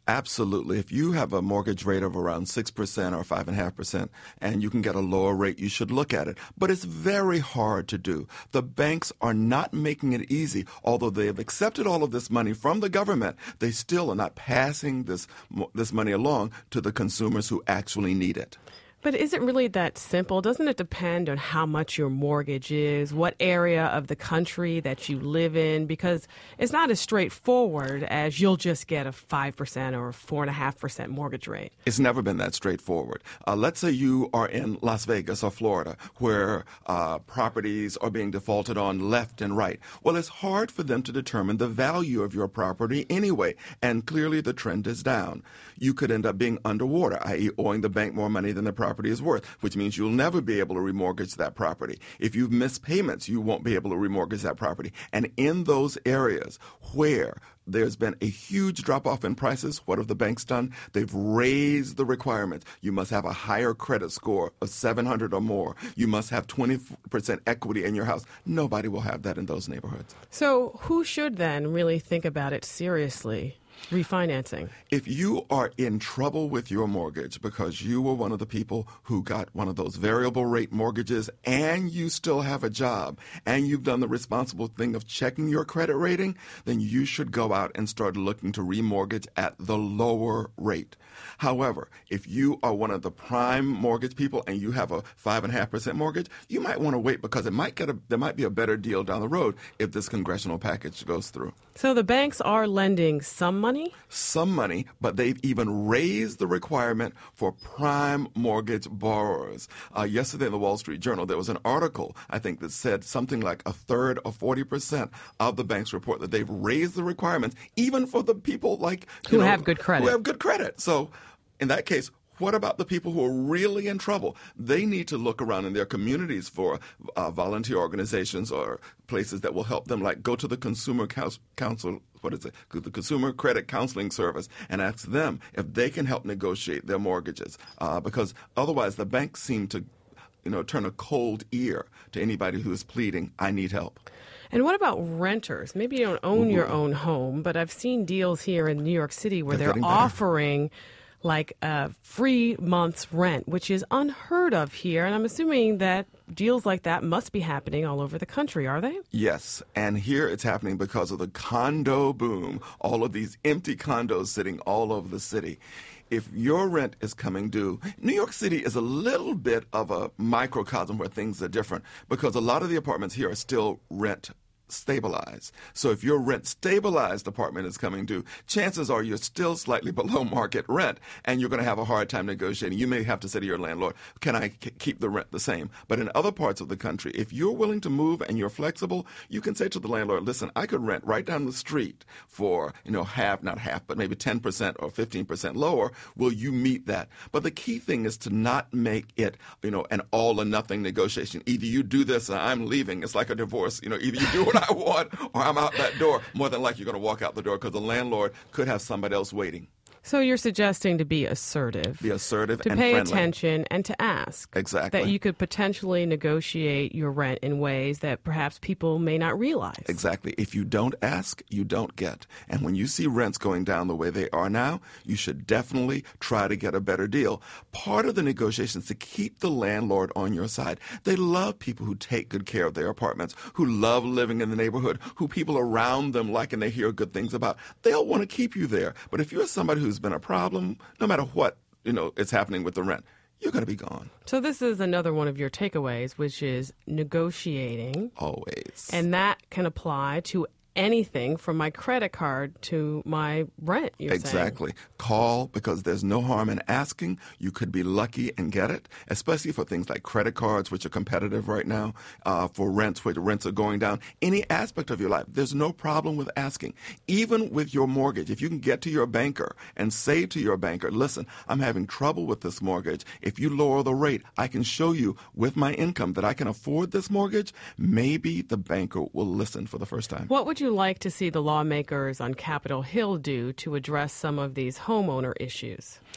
Absolutely. If you have a mortgage rate of around six percent or five point five percent and you can get a lower rate, you should look at it. But it's very hard to do. The banks are not making it easy. Although they have accepted all of this money from the government, they still are not passing this, this money along to the consumers who actually need it. But is it really that simple? Doesn't it depend on how much your mortgage is, what area of the country that you live in? Because it's not as straightforward as you'll just get a five percent or four point five percent mortgage rate. It's never been that straightforward. Uh, let's say you are in Las Vegas or Florida where uh, properties are being defaulted on left and right. Well, it's hard for them to determine the value of your property anyway, and clearly the trend is down. You could end up being underwater, that is owing the bank more money than the property is worth, which means you'll never be able to remortgage that property. If you've missed payments, you won't be able to remortgage that property. And in those areas where there's been a huge drop-off in prices, what have the banks done? They've raised the requirements. You must have a higher credit score of seven hundred or more. You must have twenty percent equity in your house. Nobody will have that in those neighborhoods. So who should then really think about it seriously? Refinancing. If you are in trouble with your mortgage because you were one of the people who got one of those variable rate mortgages and you still have a job and you've done the responsible thing of checking your credit rating, then you should go out and start looking to remortgage at the lower rate. However, if you are one of the prime mortgage people and you have a five and a half percent mortgage, you might want to wait because it might get a, there might be a better deal down the road if this congressional package goes through. So the banks are lending some money? Some money, but they've even raised the requirement for prime mortgage borrowers. Uh, yesterday in the Wall Street Journal, there was an article, I think, that said something like a third or forty percent of the banks report that they've raised the requirements, even for the people like who know, have good credit. Who have good credit. So in that case, what about the people who are really in trouble? They need to look around in their communities for uh, volunteer organizations or places that will help them, like go to the Consumer Council, what is it, the Consumer Credit Counseling Service, and ask them if they can help negotiate their mortgages. Uh, because otherwise the banks seem to, you know, turn a cold ear to anybody who is pleading, I need help. And what about renters? Maybe you don't own Ooh. your own home, but I've seen deals here in New York City where they're, they're offering like a free month's rent, which is unheard of here. And I'm assuming that deals like that must be happening all over the country, are they? Yes, and here it's happening because of the condo boom, all of these empty condos sitting all over the city. If your rent is coming due, New York City is a little bit of a microcosm where things are different because a lot of the apartments here are still rent stabilized. So if your rent stabilized apartment is coming due, chances are you're still slightly below market rent and you're going to have a hard time negotiating. You may have to say to your landlord, can I k- keep the rent the same? But in other parts of the country, if you're willing to move and you're flexible, you can say to the landlord, listen, I could rent right down the street for, you know, half, not half, but maybe ten percent or fifteen percent lower. Will you meet that? But the key thing is to not make it, you know, an all or nothing negotiation. Either you do this or I'm leaving. It's like a divorce. You know, either you do what I want or I'm out that door. More than likely you're going to walk out the door because the landlord could have somebody else waiting. So you're suggesting to be assertive. Be assertive to and pay friendly. attention and to ask. Exactly. That you could potentially negotiate your rent in ways that perhaps people may not realize. Exactly. If you don't ask, you don't get. And when you see rents going down the way they are now, you should definitely try to get a better deal. Part of the negotiation is to keep the landlord on your side. They love people who take good care of their apartments, who love living in the neighborhood, who people around them like and they hear good things about. They'll want to keep you there. But if you're somebody who's been a problem, no matter what, you know, is happening with the rent, you're going to be gone. So this is another one of your takeaways, which is negotiating. Always. And that can apply to anything from my credit card to my rent, you're exactly. saying. Call because there's no harm in asking. You could be lucky and get it, especially for things like credit cards, which are competitive right now, uh, for rents, where the rents are going down. Any aspect of your life, there's no problem with asking. Even with your mortgage, if you can get to your banker and say to your banker, listen, I'm having trouble with this mortgage. If you lower the rate, I can show you with my income that I can afford this mortgage. Maybe the banker will listen for the first time. What would you like to see the lawmakers on Capitol Hill do to address some of these homeowner issues?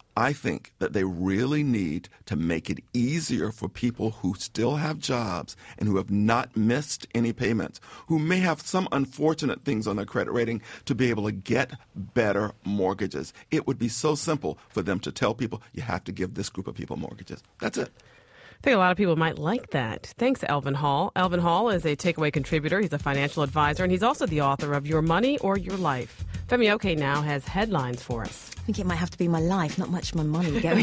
I think that they really need to make it easier for people who still have jobs and who have not missed any payments, who may have some unfortunate things on their credit rating, to be able to get better mortgages. It would be so simple for them to tell people, you have to give this group of people mortgages. That's it. I think a lot of people might like that. Thanks, Elvin Hall. Elvin Hall is a Takeaway contributor. He's a financial advisor, and he's also the author of Your Money or Your Life. Femi Oke now has headlines for us. I think it might have to be my life, not much my money going.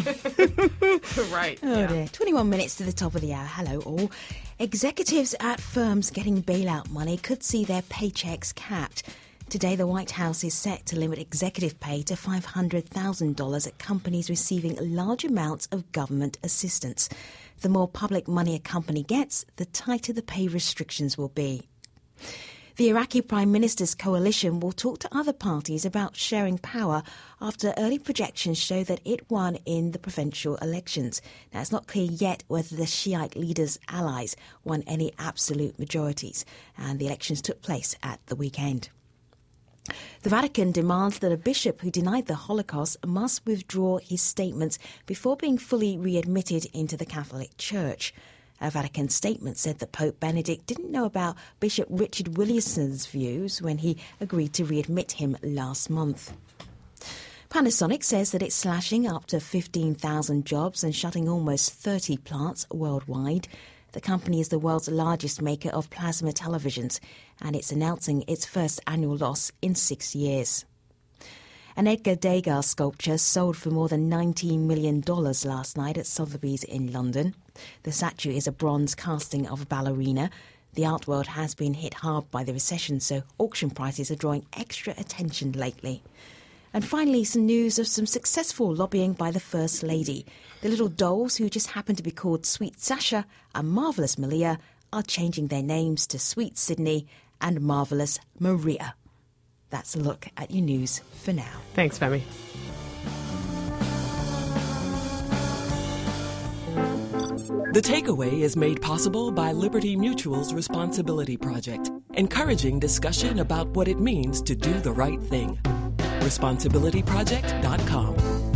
Right. Oh, yeah. dear. twenty-one minutes to the top of the hour. Hello, all. Executives at firms getting bailout money could see their paychecks capped. Today, the White House is set to limit executive pay to five hundred thousand dollars at companies receiving large amounts of government assistance. The more public money a company gets, the tighter the pay restrictions will be. The Iraqi Prime Minister's coalition will talk to other parties about sharing power after early projections show that it won in the provincial elections. Now, it's not clear yet whether the Shiite leader's allies won any absolute majorities, and the elections took place at the weekend. The Vatican demands that a bishop who denied the Holocaust must withdraw his statements before being fully readmitted into the Catholic Church. A Vatican statement said that Pope Benedict didn't know about Bishop Richard Williamson's views when he agreed to readmit him last month. Panasonic says that it's slashing up to fifteen thousand jobs and shutting almost thirty plants worldwide. The company is the world's largest maker of plasma televisions, and it's announcing its first annual loss in six years. An Edgar Degas sculpture sold for more than nineteen million dollars last night at Sotheby's in London. The statue is a bronze casting of a ballerina. The art world has been hit hard by the recession, so auction prices are drawing extra attention lately. And finally, some news of some successful lobbying by the First Lady. The little dolls, who just happen to be called Sweet Sasha and Marvellous Malia, are changing their names to Sweet Sydney and Marvellous Maria. That's a look at your news for now. Thanks, Femi. The Takeaway is made possible by Liberty Mutual's Responsibility Project, encouraging discussion about what it means to do the right thing. responsibility project dot com.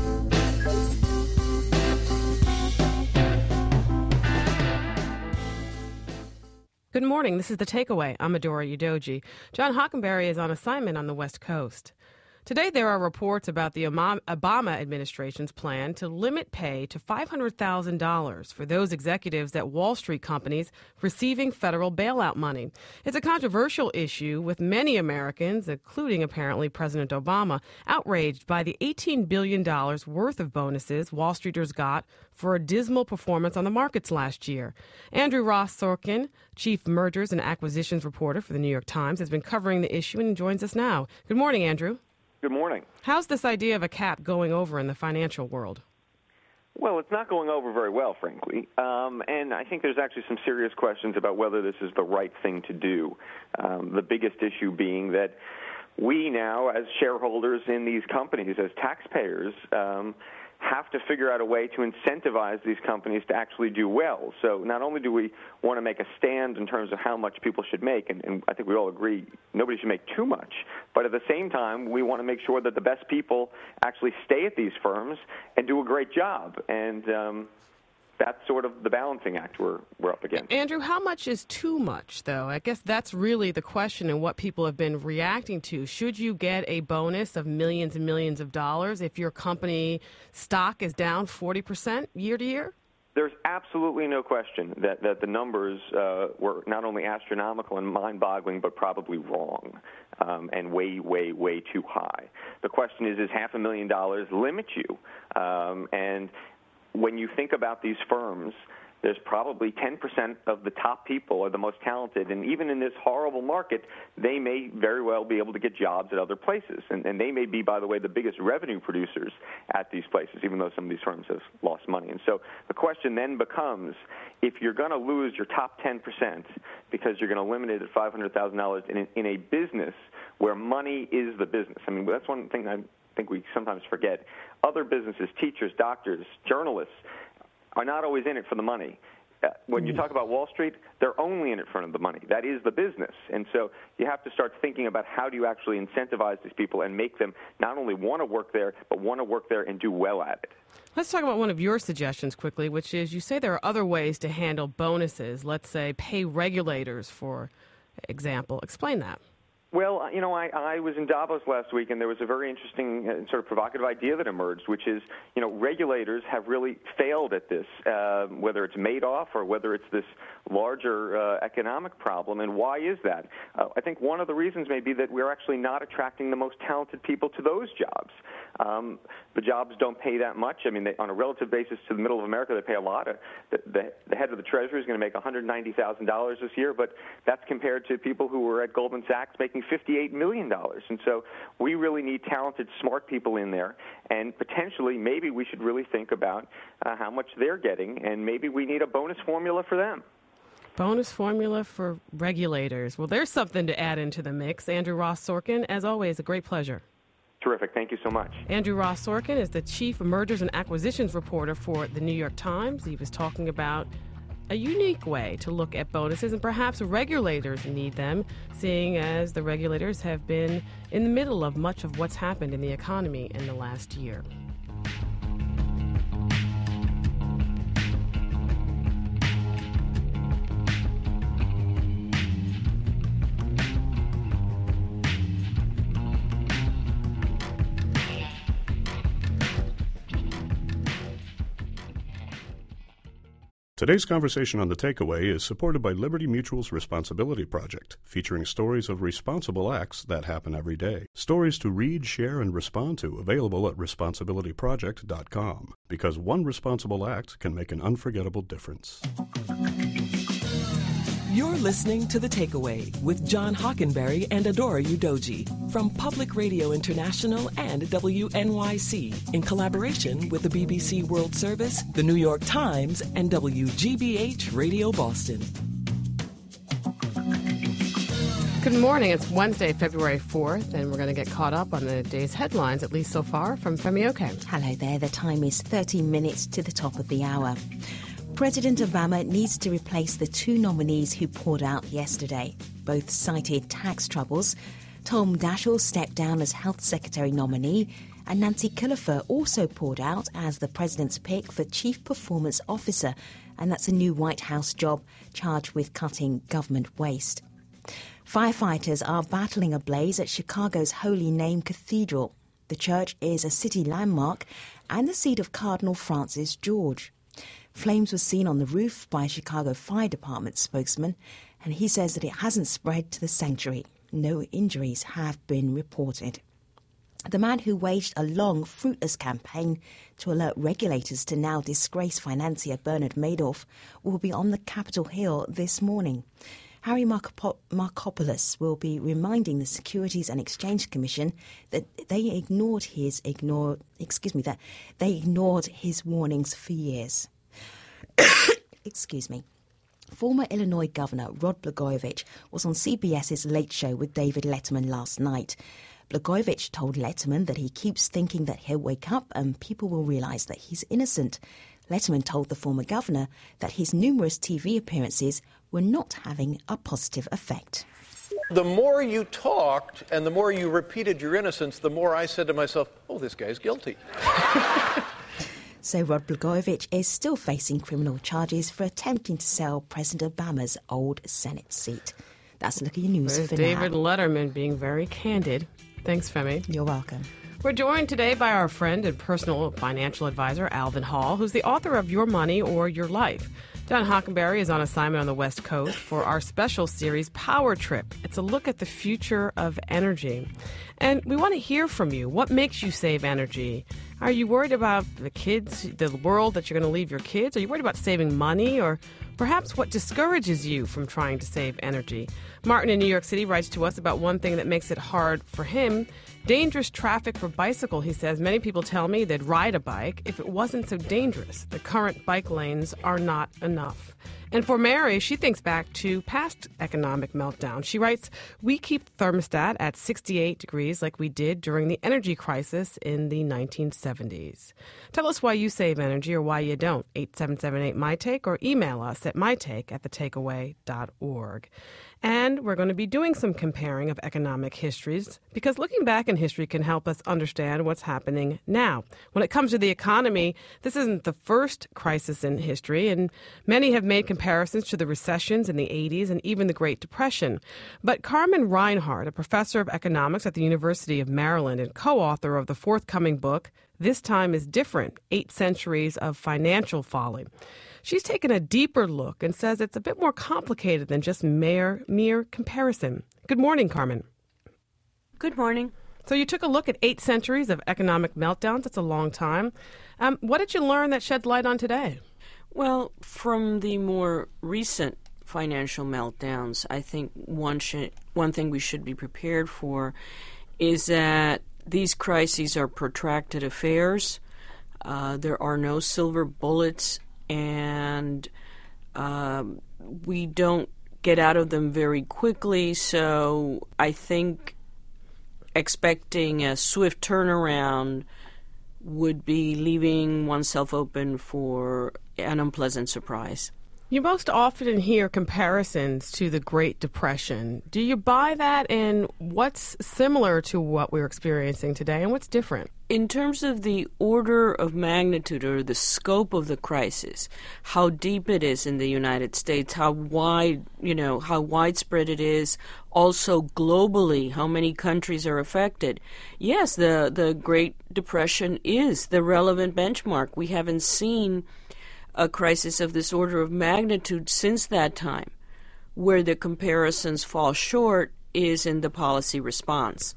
Good morning. This is The Takeaway. I'm Adora Udoji. John Hockenberry is on assignment on the West Coast. Today, there are reports about the Obama administration's plan to limit pay to five hundred thousand dollars for those executives at Wall Street companies receiving federal bailout money. It's a controversial issue, with many Americans, including apparently President Obama, outraged by the eighteen billion dollars worth of bonuses Wall Streeters got for a dismal performance on the markets last year. Andrew Ross Sorkin, chief mergers and acquisitions reporter for the New York Times, has been covering the issue and joins us now. Good morning, Andrew. Good morning. How's this idea of a cap going over in the financial world? Well, it's not going over very well, frankly. Um, and I think there's actually some serious questions about whether this is the right thing to do. Um, the biggest issue being that we now, as shareholders in these companies, as taxpayers, um, have to figure out a way to incentivize these companies to actually do well. So not only do we want to make a stand in terms of how much people should make, and, and I think we all agree nobody should make too much, but at the same time, we want to make sure that the best people actually stay at these firms and do a great job. And um, that's sort of the balancing act we're, we're up against. Andrew, how much is too much, though? I guess that's really the question and what people have been reacting to. Should you get a bonus of millions and millions of dollars if your company stock is down forty percent year to year? There's absolutely no question that, that the numbers uh, were not only astronomical and mind-boggling, but probably wrong um, and way, way, way too high. The question is, is half a million dollars limit you? Um, and when you think about these firms, there's probably ten percent of the top people are the most talented, and even in this horrible market, they may very well be able to get jobs at other places. And, and they may be, by the way, the biggest revenue producers at these places, even though some of these firms have lost money. And so the question then becomes, if you're going to lose your top ten percent because you're going to limit it at five hundred thousand dollars in, in a business where money is the business. I mean, that's one thing I think we sometimes forget. Other businesses, teachers, doctors, journalists, are not always in it for the money. Uh, when you talk about Wall Street, they're only in it front of the money. That is the business. And so you have to start thinking about how do you actually incentivize these people and make them not only want to work there, but want to work there and do well at it. Let's talk about one of your suggestions quickly, which is you say there are other ways to handle bonuses. Let's say pay regulators, for example. Explain that. Well, you know, I, I was in Davos last week, and there was a very interesting and sort of provocative idea that emerged, which is, you know, regulators have really failed at this, uh, whether it's Madoff or whether it's this larger uh, economic problem. And why is that? Uh, I think one of the reasons may be that we're actually not attracting the most talented people to those jobs. Um, the jobs don't pay that much. I mean, they, on a relative basis to the middle of America, they pay a lot. The, the, the head of the Treasury is going to make one hundred ninety thousand dollars this year, but that's compared to people who were at Goldman Sachs making fifty-eight million dollars. And so we really need talented, smart people in there, and potentially maybe we should really think about uh, how much they're getting, and maybe we need a bonus formula for them. Bonus formula for regulators. Well, there's something to add into the mix. Andrew Ross Sorkin, as always, a great pleasure. Terrific. Thank you so much. Andrew Ross Sorkin is the chief mergers and acquisitions reporter for the New York Times. He was talking about a unique way to look at bonuses, and perhaps regulators need them, seeing as the regulators have been in the middle of much of what's happened in the economy in the last year. Today's conversation on The Takeaway is supported by Liberty Mutual's Responsibility Project, featuring stories of responsible acts that happen every day. Stories to read, share, and respond to, available at responsibility project dot com. Because one responsible act can make an unforgettable difference. You're listening to The Takeaway with John Hockenberry and Adora Udoji from Public Radio International and W N Y C in collaboration with the B B C World Service, the New York Times, and W G B H Radio Boston. Good morning. It's Wednesday, February fourth, and we're going to get caught up on the day's headlines, at least so far, from Femi Oke. Hello there. The time is thirteen minutes to the top of the hour. President Obama needs to replace the two nominees who poured out yesterday. Both cited tax troubles. Tom Daschle stepped down as Health Secretary nominee, and Nancy Killefer also poured out as the president's pick for Chief Performance Officer, and that's a new White House job charged with cutting government waste. Firefighters are battling a blaze at Chicago's Holy Name Cathedral. The church is a city landmark and the seat of Cardinal Francis George. Flames were seen on the roof by a Chicago Fire Department spokesman, and he says that it hasn't spread to the sanctuary. No injuries have been reported. The man who waged a long, fruitless campaign to alert regulators to now disgraced financier Bernard Madoff will be on the Capitol Hill this morning. Harry Markop- Markopoulos will be reminding the Securities and Exchange Commission that they ignored his ignored excuse me that they ignored his warnings for years. Excuse me. Former Illinois Governor Rod Blagojevich was on CBS's Late Show with David Letterman last night. Blagojevich told Letterman that he keeps thinking that he'll wake up and people will realize that he's innocent. Letterman told the former governor that his numerous T V appearances were not having a positive effect. The more you talked and the more you repeated your innocence, the more I said to myself, oh, this guy's guilty. So Rod Blagojevich is still facing criminal charges for attempting to sell President Obama's old Senate seat. That's a look at your news There's for David now. Letterman being very candid. Thanks, Femi. You're welcome. We're joined today by our friend and personal financial advisor, Alvin Hall, who's the author of Your Money or Your Life. John Hockenberry is on assignment on the West Coast for our special series, Power Trip. It's a look at the future of energy. And we want to hear from you. What makes you save energy? Are you worried about the kids, the world that you're going to leave your kids? Are you worried about saving money? Or perhaps what discourages you from trying to save energy? Martin in New York City writes to us about one thing that makes it hard for him. Dangerous traffic for bicycle, he says. Many people tell me they'd ride a bike if it wasn't so dangerous. The current bike lanes are not enough. And for Mary, she thinks back to past economic meltdowns. She writes, "We keep the thermostat at sixty-eight degrees like we did during the energy crisis in the nineteen seventies. Tell us why you save energy or why you don't. eight seven seven eight, M Y Take, or email us at mytake at the takeaway dot org. And we're going to be doing some comparing of economic histories because looking back in history can help us understand what's happening now. When it comes to the economy, this isn't the first crisis in history, and many have made comparisons to the recessions in the eighties and even the Great Depression. But Carmen Reinhart, a professor of economics at the University of Maryland and co-author of the forthcoming book, This Time is Different, Eight Centuries of Financial Folly, she's taken a deeper look and says it's a bit more complicated than just mere, mere comparison. Good morning, Carmen. Good morning. So you took a look at eight centuries of economic meltdowns. That's a long time. Um, what did you learn that sheds light on today? Well, from the more recent financial meltdowns, I think one should, one thing we should be prepared for is that these crises are protracted affairs. Uh, there are no silver bullets, and um, we don't get out of them very quickly. So I think expecting a swift turnaround would be leaving oneself open for an unpleasant surprise. You most often hear comparisons to the Great Depression. Do you buy that, and what's similar to what we're experiencing today, and what's different? In terms of the order of magnitude or the scope of the crisis, how deep it is in the United States, how wide, you know, how widespread it is, also globally, how many countries are affected. Yes, the, the Great Depression is the relevant benchmark. We haven't seen a crisis of this order of magnitude since that time. Where the comparisons fall short is in the policy response,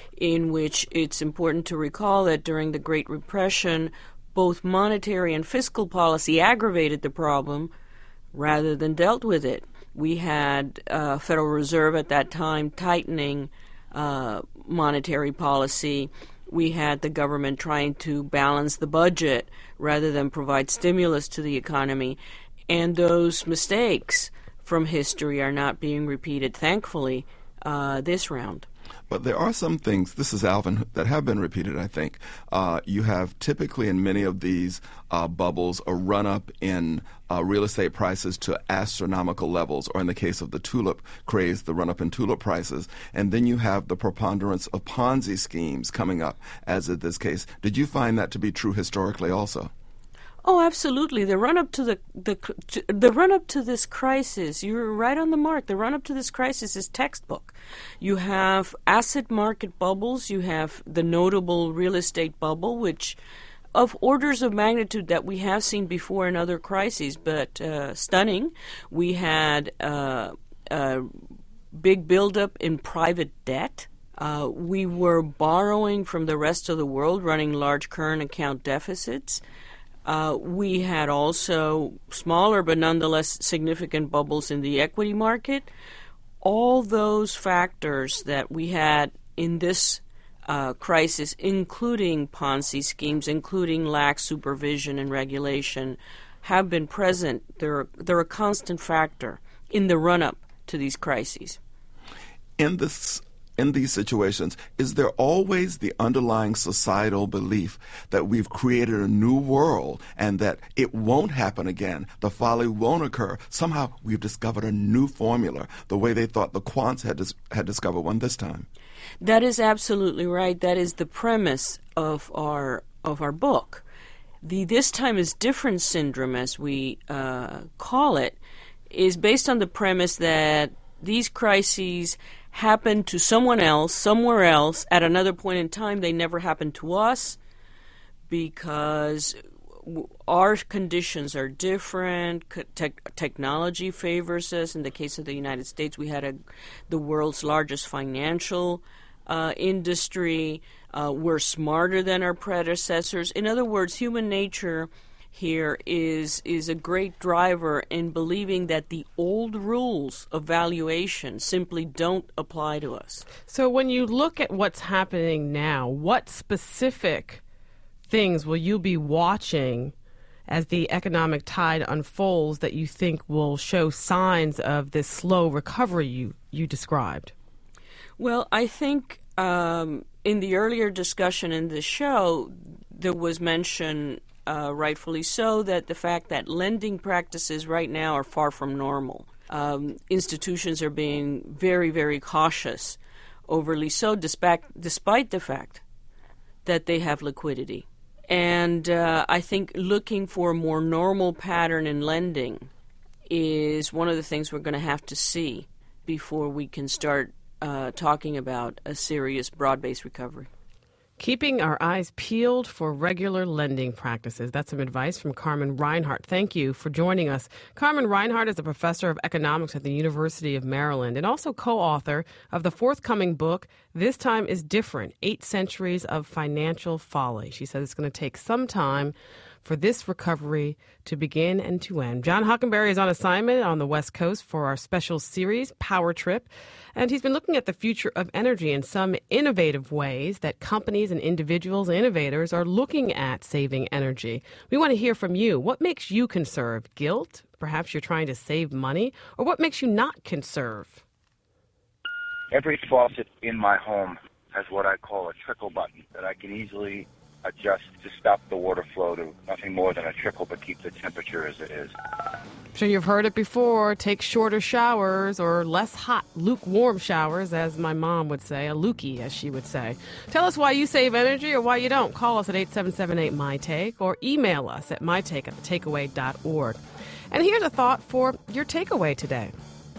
in which it's important to recall that during the Great Repression, both monetary and fiscal policy aggravated the problem rather than dealt with it. We had uh, Federal Reserve at that time tightening uh, monetary policy. We had the government trying to balance the budget rather than provide stimulus to the economy. And those mistakes from history are not being repeated, thankfully, uh, this round. But there are some things, this is Alvin, that have been repeated, I think. Uh, you have typically in many of these uh, bubbles a run-up in uh, real estate prices to astronomical levels, or in the case of the tulip craze, the run-up in tulip prices. And then you have the preponderance of Ponzi schemes coming up, as in this case. Did you find that to be true historically also? Oh, absolutely. The run up to the the to, the run up to this crisis, you're right on the mark. The run up to this crisis is textbook. You have asset market bubbles. You have the notable real estate bubble, which of orders of magnitude that we have seen before in other crises, but uh, stunning. We had uh, a big buildup in private debt. Uh, we were borrowing from the rest of the world, running large current account deficits. Uh, we had also smaller but nonetheless significant bubbles in the equity market. All those factors that we had in this uh, crisis, including Ponzi schemes, including lax supervision and regulation, have been present. They're, they're a constant factor in the run-up to these crises. In this In these situations, is there always the underlying societal belief that we've created a new world and that it won't happen again, the folly won't occur? Somehow we've discovered a new formula, the way they thought the quants had dis- had discovered one this time. That is absolutely right. That is the premise of our of our book. The This Time is Different syndrome, as we uh, call it, is based on the premise that these crises happen to someone else, somewhere else, at another point in time. They never happen to us because our conditions are different. Te- technology favors us. In the case of the United States, we had a, the world's largest financial uh, industry. Uh, we're smarter than our predecessors. In other words, human nature here is is a great driver in believing that the old rules of valuation simply don't apply to us. So when you look at what's happening now, what specific things will you be watching as the economic tide unfolds that you think will show signs of this slow recovery you, you described? Well, I think um, in the earlier discussion in the show, there was mention, uh, rightfully so, that the fact that lending practices right now are far from normal. Um, institutions are being very, very cautious, overly so, despite, despite the fact that they have liquidity. And uh, I think looking for a more normal pattern in lending is one of the things we're going to have to see before we can start uh, talking about a serious broad-based recovery. Keeping our eyes peeled for regular lending practices. That's some advice from Carmen Reinhart. Thank you for joining us. Carmen Reinhart is a professor of economics at the University of Maryland and also co-author of the forthcoming book, This Time is Different, Eight Centuries of Financial Folly. She says it's going to take some time for this recovery to begin and to end. John Hockenberry is on assignment on the West Coast for our special series, Power Trip, and he's been looking at the future of energy in some innovative ways that companies and individuals and innovators are looking at saving energy. We want to hear from you. What makes you conserve? Guilt? Perhaps you're trying to save money? Or what makes you not conserve? Every faucet in my home has what I call a trickle button that I can easily adjust to stop the water flow to nothing more than a trickle but keep the temperature as it is. I'm sure you've heard it before. Take shorter showers or less hot, lukewarm showers, as my mom would say, a lukey, as she would say. Tell us why you save energy or why you don't. Call us at eight seven seven eight, M Y take or email us at mytake at the takeaway dot org. And here's a thought for your takeaway today.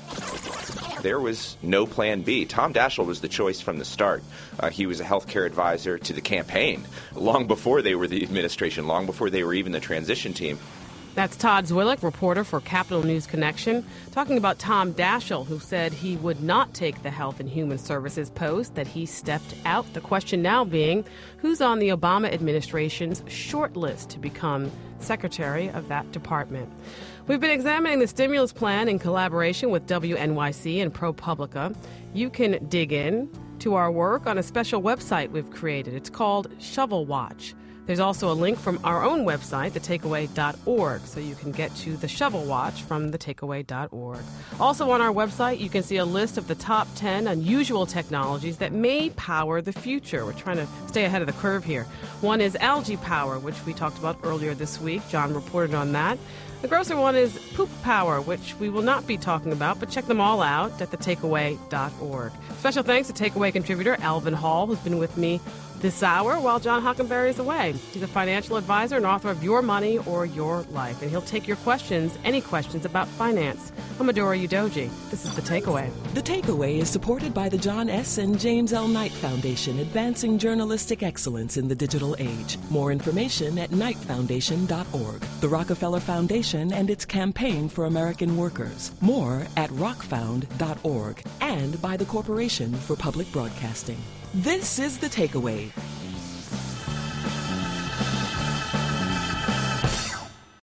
There was no plan B. Tom Daschle was the choice from the start. Uh, he was a healthcare advisor to the campaign long before they were the administration, long before they were even the transition team. That's Todd Zwillich, reporter for Capital News Connection, talking about Tom Daschle, who said he would not take the Health and Human Services post, that he stepped out. The question now being, who's on the Obama administration's short list to become secretary of that department? We've been examining the stimulus plan in collaboration with W N Y C and ProPublica. You can dig in to our work on a special website we've created. It's called Shovel Watch. There's also a link from our own website, the takeaway dot org, so you can get to the Shovel Watch from the takeaway dot org. Also on our website, you can see a list of the top ten unusual technologies that may power the future. We're trying to stay ahead of the curve here. One is algae power, which we talked about earlier this week. John reported on that. The grosser one is poop power, which we will not be talking about, but check them all out at the takeaway dot org. Special thanks to Takeaway contributor Alvin Hall, who's been with me this hour while John Hockenberry is away. He's a financial advisor and author of Your Money or Your Life, and he'll take your questions, any questions about finance. I'm Adora Udoji. This is The Takeaway. The Takeaway is supported by the John S. and James L. Knight Foundation, advancing journalistic excellence in the digital age. More information at knight foundation dot org. The Rockefeller Foundation and its campaign for American workers. More at rock found dot org and by the Corporation for Public Broadcasting. This is The Takeaway.